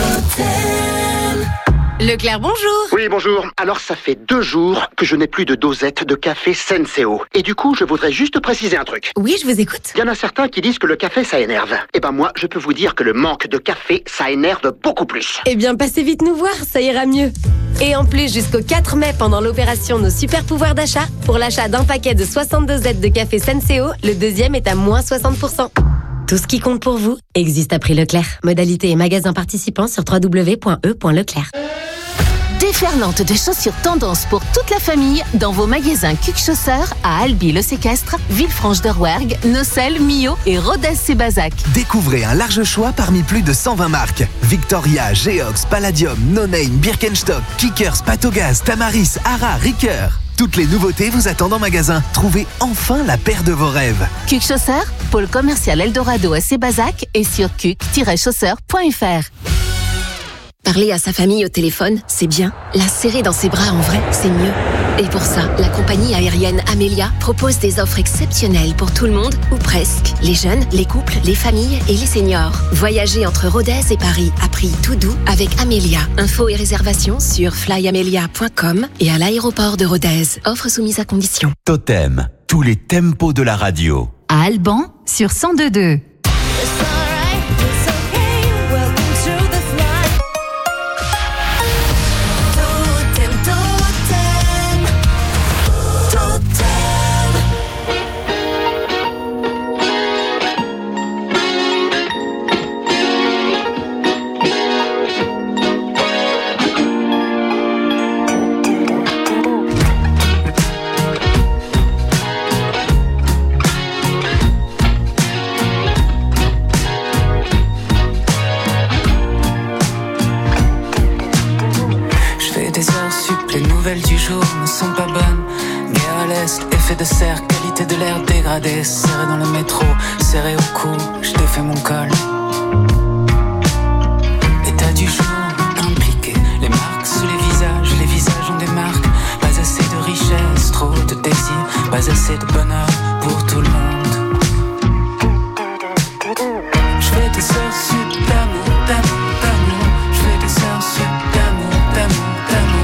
Leclerc, bonjour. Oui, bonjour. Alors, ça fait 2 jours que je n'ai plus de dosette de café Senseo. Et du coup, je voudrais juste préciser un truc. Oui, je vous écoute. Il y en a certains qui disent que le café, ça énerve. Eh ben moi, je peux vous dire que le manque de café, ça énerve beaucoup plus. Eh bien, passez vite nous voir, ça ira mieux. Et en plus, jusqu'au 4 mai, pendant l'opération Nos Super Pouvoirs d'achat, pour l'achat d'un paquet de 62 Z de café Senseo, le deuxième est à moins 60%. Tout ce qui compte pour vous existe à prix Leclerc. Modalité et magasins participants sur www.e.leclerc. Déferlante de chaussures tendance pour toute la famille dans vos magasins Cuc Chausseurs à Albi-le-Séquestre, Villefranche-de-Rouergue, Nocelles, Millau et Rodez-Sébazac. Découvrez un large choix parmi plus de 120 marques. Victoria, Geox, Palladium, No Name, Birkenstock, Kickers, Patogaz, Tamaris, Ara, Ricoeur. Toutes les nouveautés vous attendent en magasin. Trouvez enfin la paire de vos rêves. Cuc Chausseurs, pôle commercial Eldorado à Sébazac et sur cuc-chausseurs.fr. Parler à sa famille au téléphone, c'est bien. La serrer dans ses bras en vrai, c'est mieux. Et pour ça, la compagnie aérienne Amelia propose des offres exceptionnelles pour tout le monde, ou presque. Les jeunes, les couples, les familles et les seniors. Voyagez entre Rodez et Paris à prix tout doux avec Amelia. Infos et réservations sur flyamelia.com et à l'aéroport de Rodez. Offre soumise à condition. Totem, tous les tempos de la radio. À Alban, sur 102.2. Du jour ne sont pas bonnes. Guerre à l'est, effet de serre, qualité de l'air dégradée. Serré dans le métro, serré au cou, je défais mon col. État du jour, impliqué. Les marques sous les visages ont des marques. Pas assez de richesse, trop de désir. Pas assez de bonheur pour tout le monde. Je fais des heures sup d'amour, d'amour, d'amour. Je fais des heures sup d'amour, d'amour, d'amour.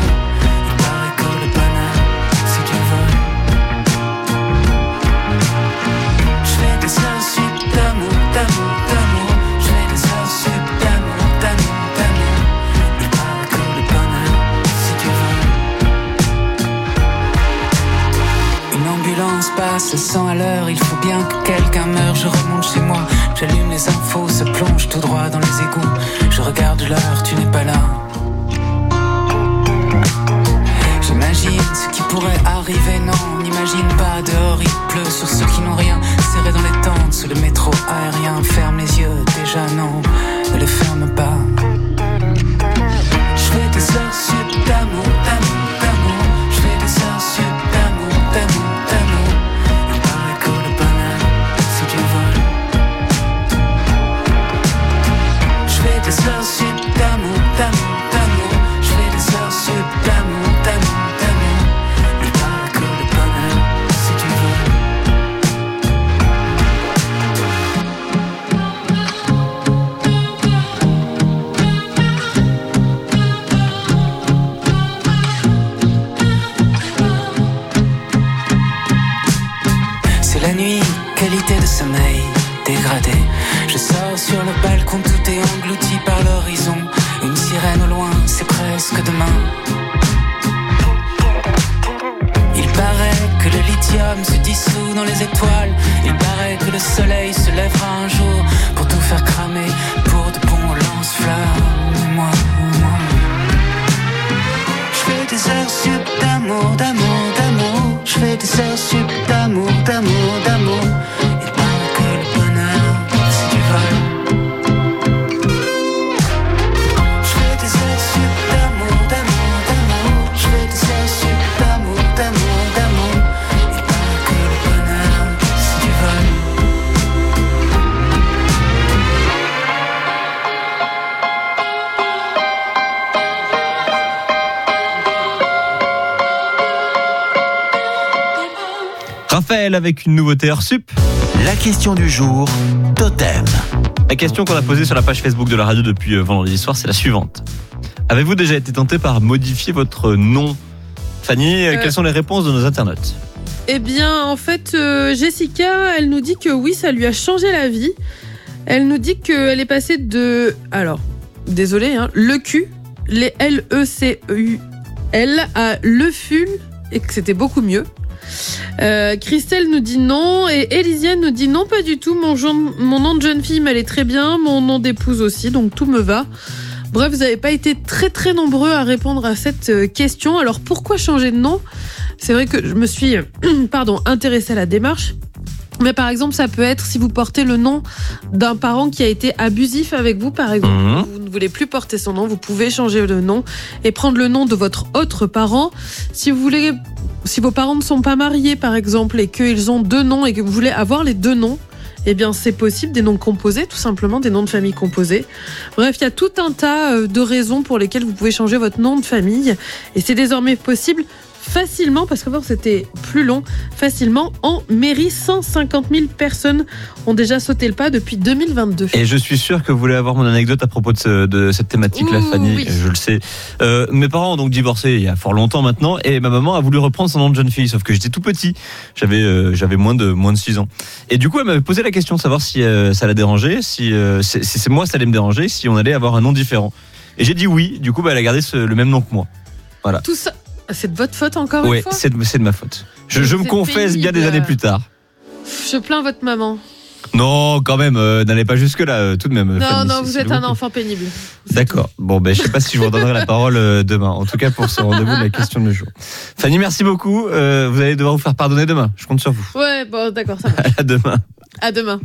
Passe 100 à l'heure, il faut bien que quelqu'un quelqu'un meurt, je remonte chez moi. J'allume les infos, se plonge tout droit dans les égouts. Je regarde l'heure, tu n'es pas là. J'imagine ce qui pourrait arriver, non, on n'imagine pas. Dehors il pleut sur ceux qui n'ont rien. Serré dans les tentes, sous le métro aérien. Ferme les yeux, déjà non, ne les ferme pas. Je fais des heures sup d'amour, d'amour, d'amour. Je fais des heures sup d'amour, d'amour, d'amour. Il paraît que le bonheur, c'est du vol. Je fais des heures sup d'amour, d'amour, d'amour. Je fais des heures sup d'amour, d'amour, d'amour. Il paraît que le bonheur, c'est du vol. La nuit, qualité de sommeil dégradée. Je sors sur le balcon, tout est englouti par l'horizon. Une sirène au loin, c'est presque demain. Il paraît que le lithium se dissout dans les étoiles. Il paraît que le soleil se lèvera un jour pour tout faire cramer, pour de bons lance-flammes. Moi, je fais des heures sup d'amour, d'amour, d'amour. Je fais des heures sup d'amour, d'amour, d'amour. Il paraît que le bonheur, c'est du vol. Je fais des heures sup d'amour, d'amour, d'amour. Je fais des heures sup d'amour, d'amour, d'amour. Il paraît que le bonheur, c'est du vol. Raphaël avec une nouveauté hors sup. La question du jour, Totem. La question qu'on a posée sur la page Facebook de la radio depuis vendredi soir, c'est la suivante. Avez-vous déjà été tenté par modifier votre nom ? Fanny, quelles sont les réponses de nos internautes ? Eh bien, en fait, Jessica, elle nous dit que oui, ça lui a changé la vie. Elle nous dit qu'elle est passée de... Alors, désolé, hein, le cul, les L-E-C-U-L à le ful, et que c'était beaucoup mieux. Christelle nous dit non et Élisiane nous dit non, pas du tout, mon nom de jeune fille m'allait très bien, mon nom d'épouse aussi, donc tout me va. Bref, vous n'avez pas été très très nombreux à répondre à cette question. Alors pourquoi changer de nom ? C'est vrai que je me suis intéressée à la démarche. Mais par exemple, ça peut être si vous portez le nom d'un parent qui a été abusif avec vous, par exemple. Vous ne voulez plus porter son nom, vous pouvez changer de nom et prendre le nom de votre autre parent. Si vos parents ne sont pas mariés, par exemple, et qu'ils ont deux noms et que vous voulez avoir les deux noms, eh bien, c'est possible, des noms composés, tout simplement, des noms de famille composés. Bref, il y a tout un tas de raisons pour lesquelles vous pouvez changer votre nom de famille. Et c'est désormais possible facilement, parce qu'avant c'était plus long, facilement en mairie. 150 000 personnes ont déjà sauté le pas depuis 2022. Et je suis sûr que vous voulez avoir mon anecdote à propos de cette thématique-là, Fanny, oui. Je le sais. Mes parents ont donc divorcé il y a fort longtemps maintenant, et ma maman a voulu reprendre son nom de jeune fille, sauf que j'étais tout petit, j'avais moins de 6 ans. Et du coup, elle m'avait posé la question de savoir si ça la dérangeait, si c'est moi ça allait me déranger, si on allait avoir un nom différent. Et j'ai dit oui, du coup elle a gardé le même nom que moi. Voilà. Tout ça... C'est de votre faute encore une fois ? Oui, c'est de ma faute. Je me confesse pénible. Bien des années plus tard. Je plains votre maman. Non, quand même, n'allez pas jusque-là, tout de même. Non, Fanny, vous êtes un enfant pénible. D'accord. Bon, je sais pas si je vous redonnerai la parole demain. En tout cas, pour ce rendez-vous de la question du jour. Fanny, merci beaucoup. Vous allez devoir vous faire pardonner demain. Je compte sur vous. Ouais, bon, d'accord, ça marche. À demain. À demain.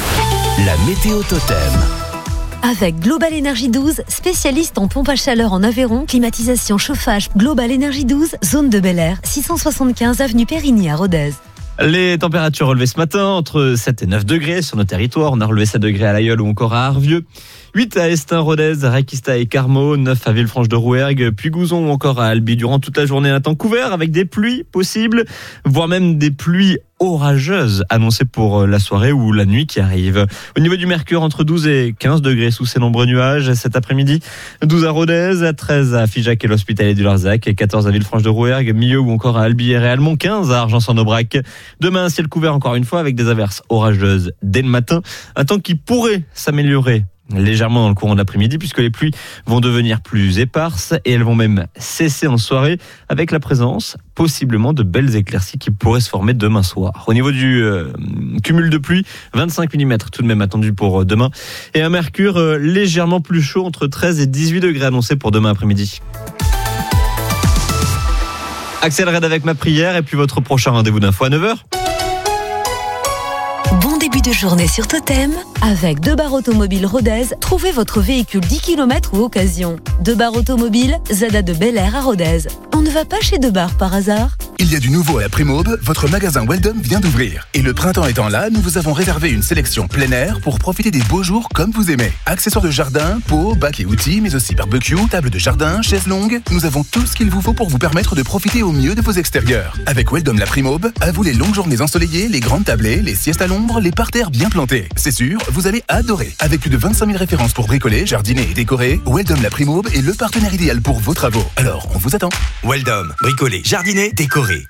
La météo Totem. Avec Global Énergie 12, spécialiste en pompe à chaleur en Aveyron, climatisation, chauffage, Global Énergie 12, zone de Bel Air, 675 avenue Périgny à Rodez. Les températures relevées ce matin, entre 7 et 9 degrés sur nos territoires. On a relevé 7 degrés à l'Ailleul ou encore à Arvieux. 8 à Estin, Rodez, Raquista et Carmaux, 9 à Villefranche-de-Rouergue, puis Gouzon ou encore à Albi. Durant toute la journée, un temps couvert avec des pluies possibles, voire même des pluies orageuses annoncées pour la soirée ou la nuit qui arrive. Au niveau du mercure, entre 12 et 15 degrés sous ces nombreux nuages. Cet après-midi, 12 à Rodez, 13 à Figeac et l'Hospitalet du Larzac, 14 à Villefranche-de-Rouergue, Millau ou encore à Albi et Réalmont, 15 à Argençon-Aubrac. Demain, ciel couvert encore une fois avec des averses orageuses dès le matin. Un temps qui pourrait s'améliorer légèrement dans le courant de l'après-midi puisque les pluies vont devenir plus éparses et elles vont même cesser en soirée avec la présence possiblement de belles éclaircies qui pourraient se former demain soir. Au niveau du cumul de pluie, 25 mm tout de même attendu pour demain et un mercure légèrement plus chaud entre 13 et 18 degrés annoncé pour demain après-midi. Axel Red avec ma prière et puis votre prochain rendez-vous d'info à 9h. Bon début de journée sur Totem. Avec Debar Automobile Rodez, trouvez votre véhicule 10 km ou occasion. Debar Automobile, Zada de Bel Air à Rodez. On ne va pas chez Debar par hasard? Il y a du nouveau à la Pré-Mauve, votre magasin Weldom vient d'ouvrir. Et le printemps étant là, nous vous avons réservé une sélection plein air pour profiter des beaux jours comme vous aimez. Accessoires de jardin, pots, bacs et outils, mais aussi barbecue, table de jardin, chaises longues. Nous avons tout ce qu'il vous faut pour vous permettre de profiter au mieux de vos extérieurs. Avec Weldom la Pré-Mauve, à vous les longues journées ensoleillées, les grandes tablées, les siestes à l'ombre, les parterres bien plantés. C'est sûr, vous allez adorer. Avec plus de 25 000 références pour bricoler, jardiner et décorer, Weldom la Pré-Mauve est le partenaire idéal pour vos travaux. Alors, on vous attend. Weldom, bricoler, jardiner, décorer.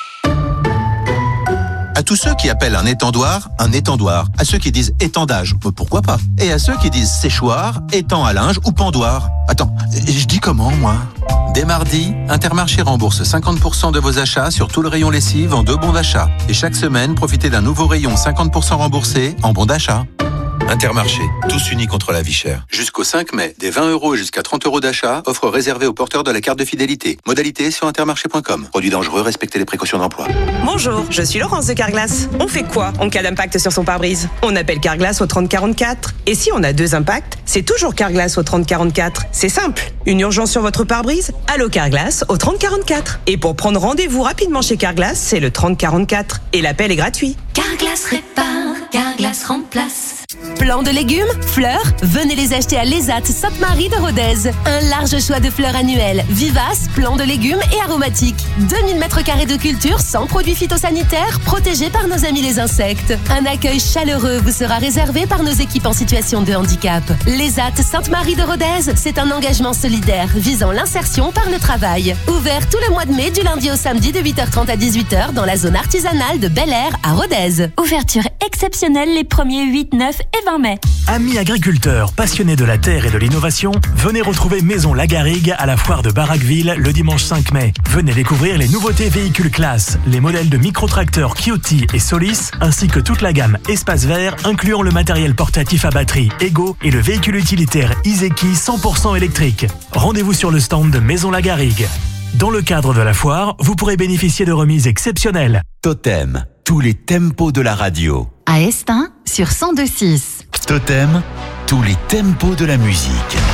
À tous ceux qui appellent un étendoir, à ceux qui disent étendage, pourquoi pas, et à ceux qui disent séchoir, étang à linge ou pendoir. Attends, je dis comment moi ? Dès mardi, Intermarché rembourse 50% de vos achats sur tout le rayon lessive en 2 bons d'achat. Et chaque semaine, profitez d'un nouveau rayon 50% remboursé en bons d'achat. Intermarché, tous unis contre la vie chère. Jusqu'au 5 mai, des 20 € et jusqu'à 30 € d'achat, offre réservée aux porteurs de la carte de fidélité. Modalité sur intermarché.com. Produit dangereux, respectez les précautions d'emploi. Bonjour, je suis Laurence de Carglass. On fait quoi en cas d'impact sur son pare-brise ? On appelle Carglass au 3044. Et si on a 2 impacts, c'est toujours Carglass au 3044. C'est simple. Une urgence sur votre pare-brise ? Allô Carglass au 3044. Et pour prendre rendez-vous rapidement chez Carglass, c'est le 3044. Et l'appel est gratuit. Carglass répare, Carglass remplace. Plants de légumes, fleurs, venez les acheter à l'ESAT Sainte-Marie de Rodez. Un large choix de fleurs annuelles, vivaces, plants de légumes et aromatiques. 2000 m² de culture sans produits phytosanitaires, protégés par nos amis les insectes. Un accueil chaleureux vous sera réservé par nos équipes en situation de handicap. L'ESAT Sainte-Marie de Rodez, c'est un engagement solidaire visant l'insertion par le travail. Ouvert tout le mois de mai du lundi au samedi de 8h30 à 18h dans la zone artisanale de Bel Air à Rodez. Ouverture exceptionnelle les 1er, 8, 9 et 20 mai. Amis agriculteurs, passionnés de la terre et de l'innovation, venez retrouver Maison Lagarigue à la foire de Barraqueville le dimanche 5 mai. Venez découvrir les nouveautés véhicules classe, les modèles de microtracteurs Kioti et Solis, ainsi que toute la gamme Espace Vert, incluant le matériel portatif à batterie Ego et le véhicule utilitaire Iseki 100% électrique. Rendez-vous sur le stand de Maison Lagarigue. Dans le cadre de la foire, vous pourrez bénéficier de remises exceptionnelles. Totem, tous les tempos de la radio. À Estin, sur 102.6. Totem, tous les tempos de la musique.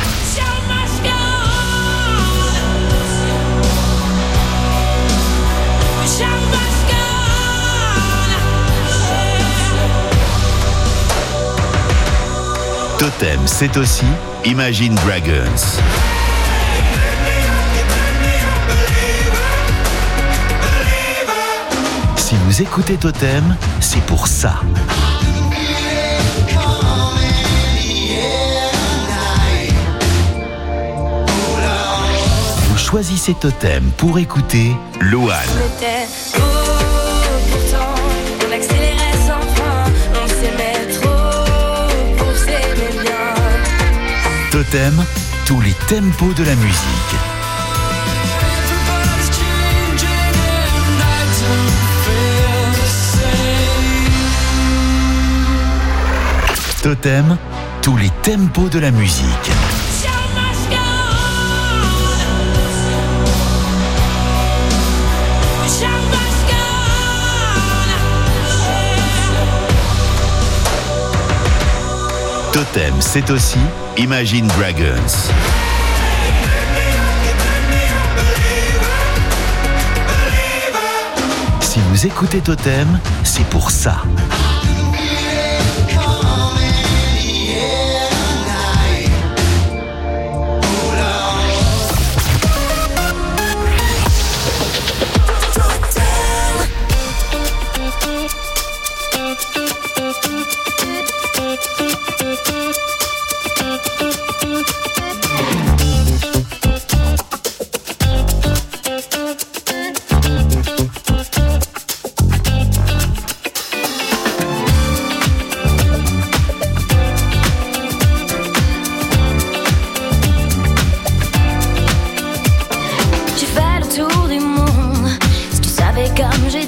Totem, c'est aussi Imagine Dragons. Si vous écoutez Totem, c'est pour ça. Vous choisissez Totem pour écouter Loane. On accélérait sans fin, on s'aimait trop pour s'aimer bien. Totem, tous les tempos de la musique. Totem, tous les tempos de la musique. Totem, c'est aussi Imagine Dragons. Si vous écoutez Totem, c'est pour ça.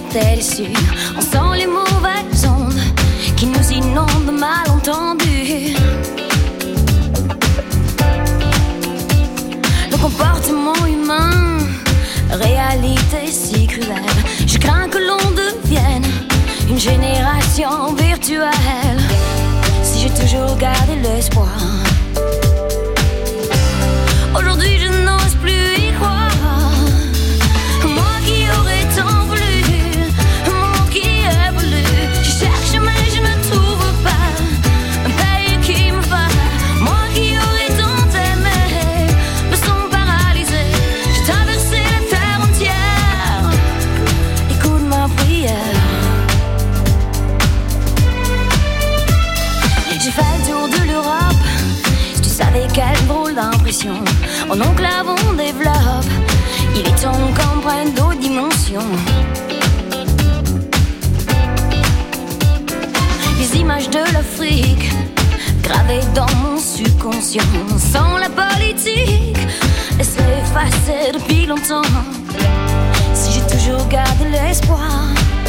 j'étais déçue. On sent les mauvaises ondes qui nous inondent de malentendus. Le comportement humain, réalité si cruelle. Je crains que l'on devienne une génération virtuelle. Si j'ai toujours gardé l'espoir, aujourd'hui je n'ose plus y croire. Moi qui aurais tant voulu, un monde qui évolue. Je cherche mais je ne trouve pas un pays qui me va. Moi qui aurais tant aimé, me sens paralysée. J'ai traversé la terre entière, écoute ma prière. J'ai fait le tour de l'Europe, si tu savais quelle drôle d'impression en enclave on développe. Il est temps qu'on prenne d'autres dimensions. Les images de l'Afrique gravées dans mon subconscient. Sans la politique, elles seraient effacées depuis longtemps. Si j'ai toujours gardé l'espoir,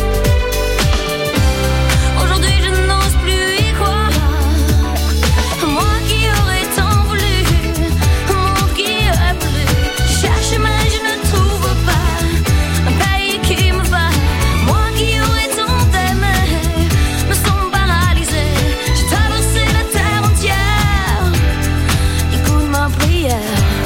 aujourd'hui je n'ose plus y croire. Moi qui aurais tant voulu, un monde qui évolue. Je cherche mais je ne trouve pas un pays qui me va. Moi qui aurais tant aimé, me sens paralysée. J'ai traversé la terre entière, écoute ma prière.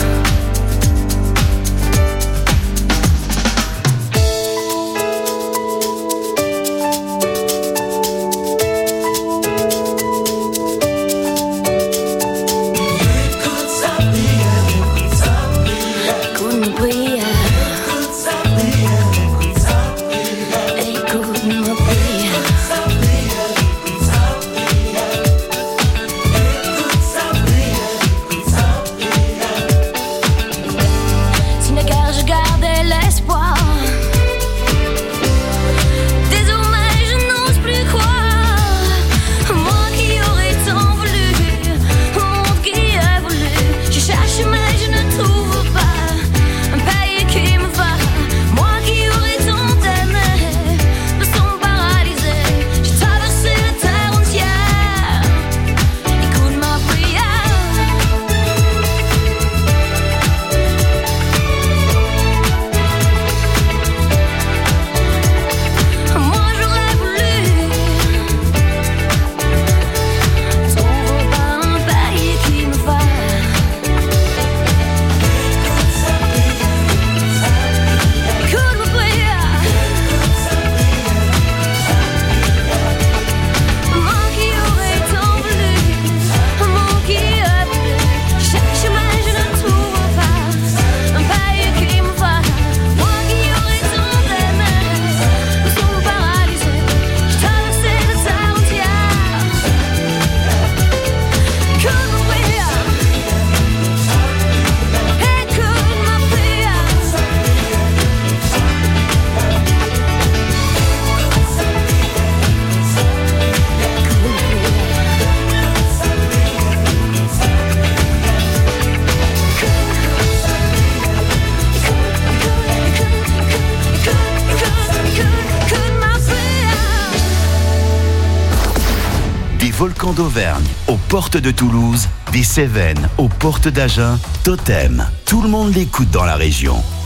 Volcans d'Auvergne, aux portes de Toulouse, des Cévennes, aux portes d'Agen, Totem. Tout le monde l'écoute dans la région.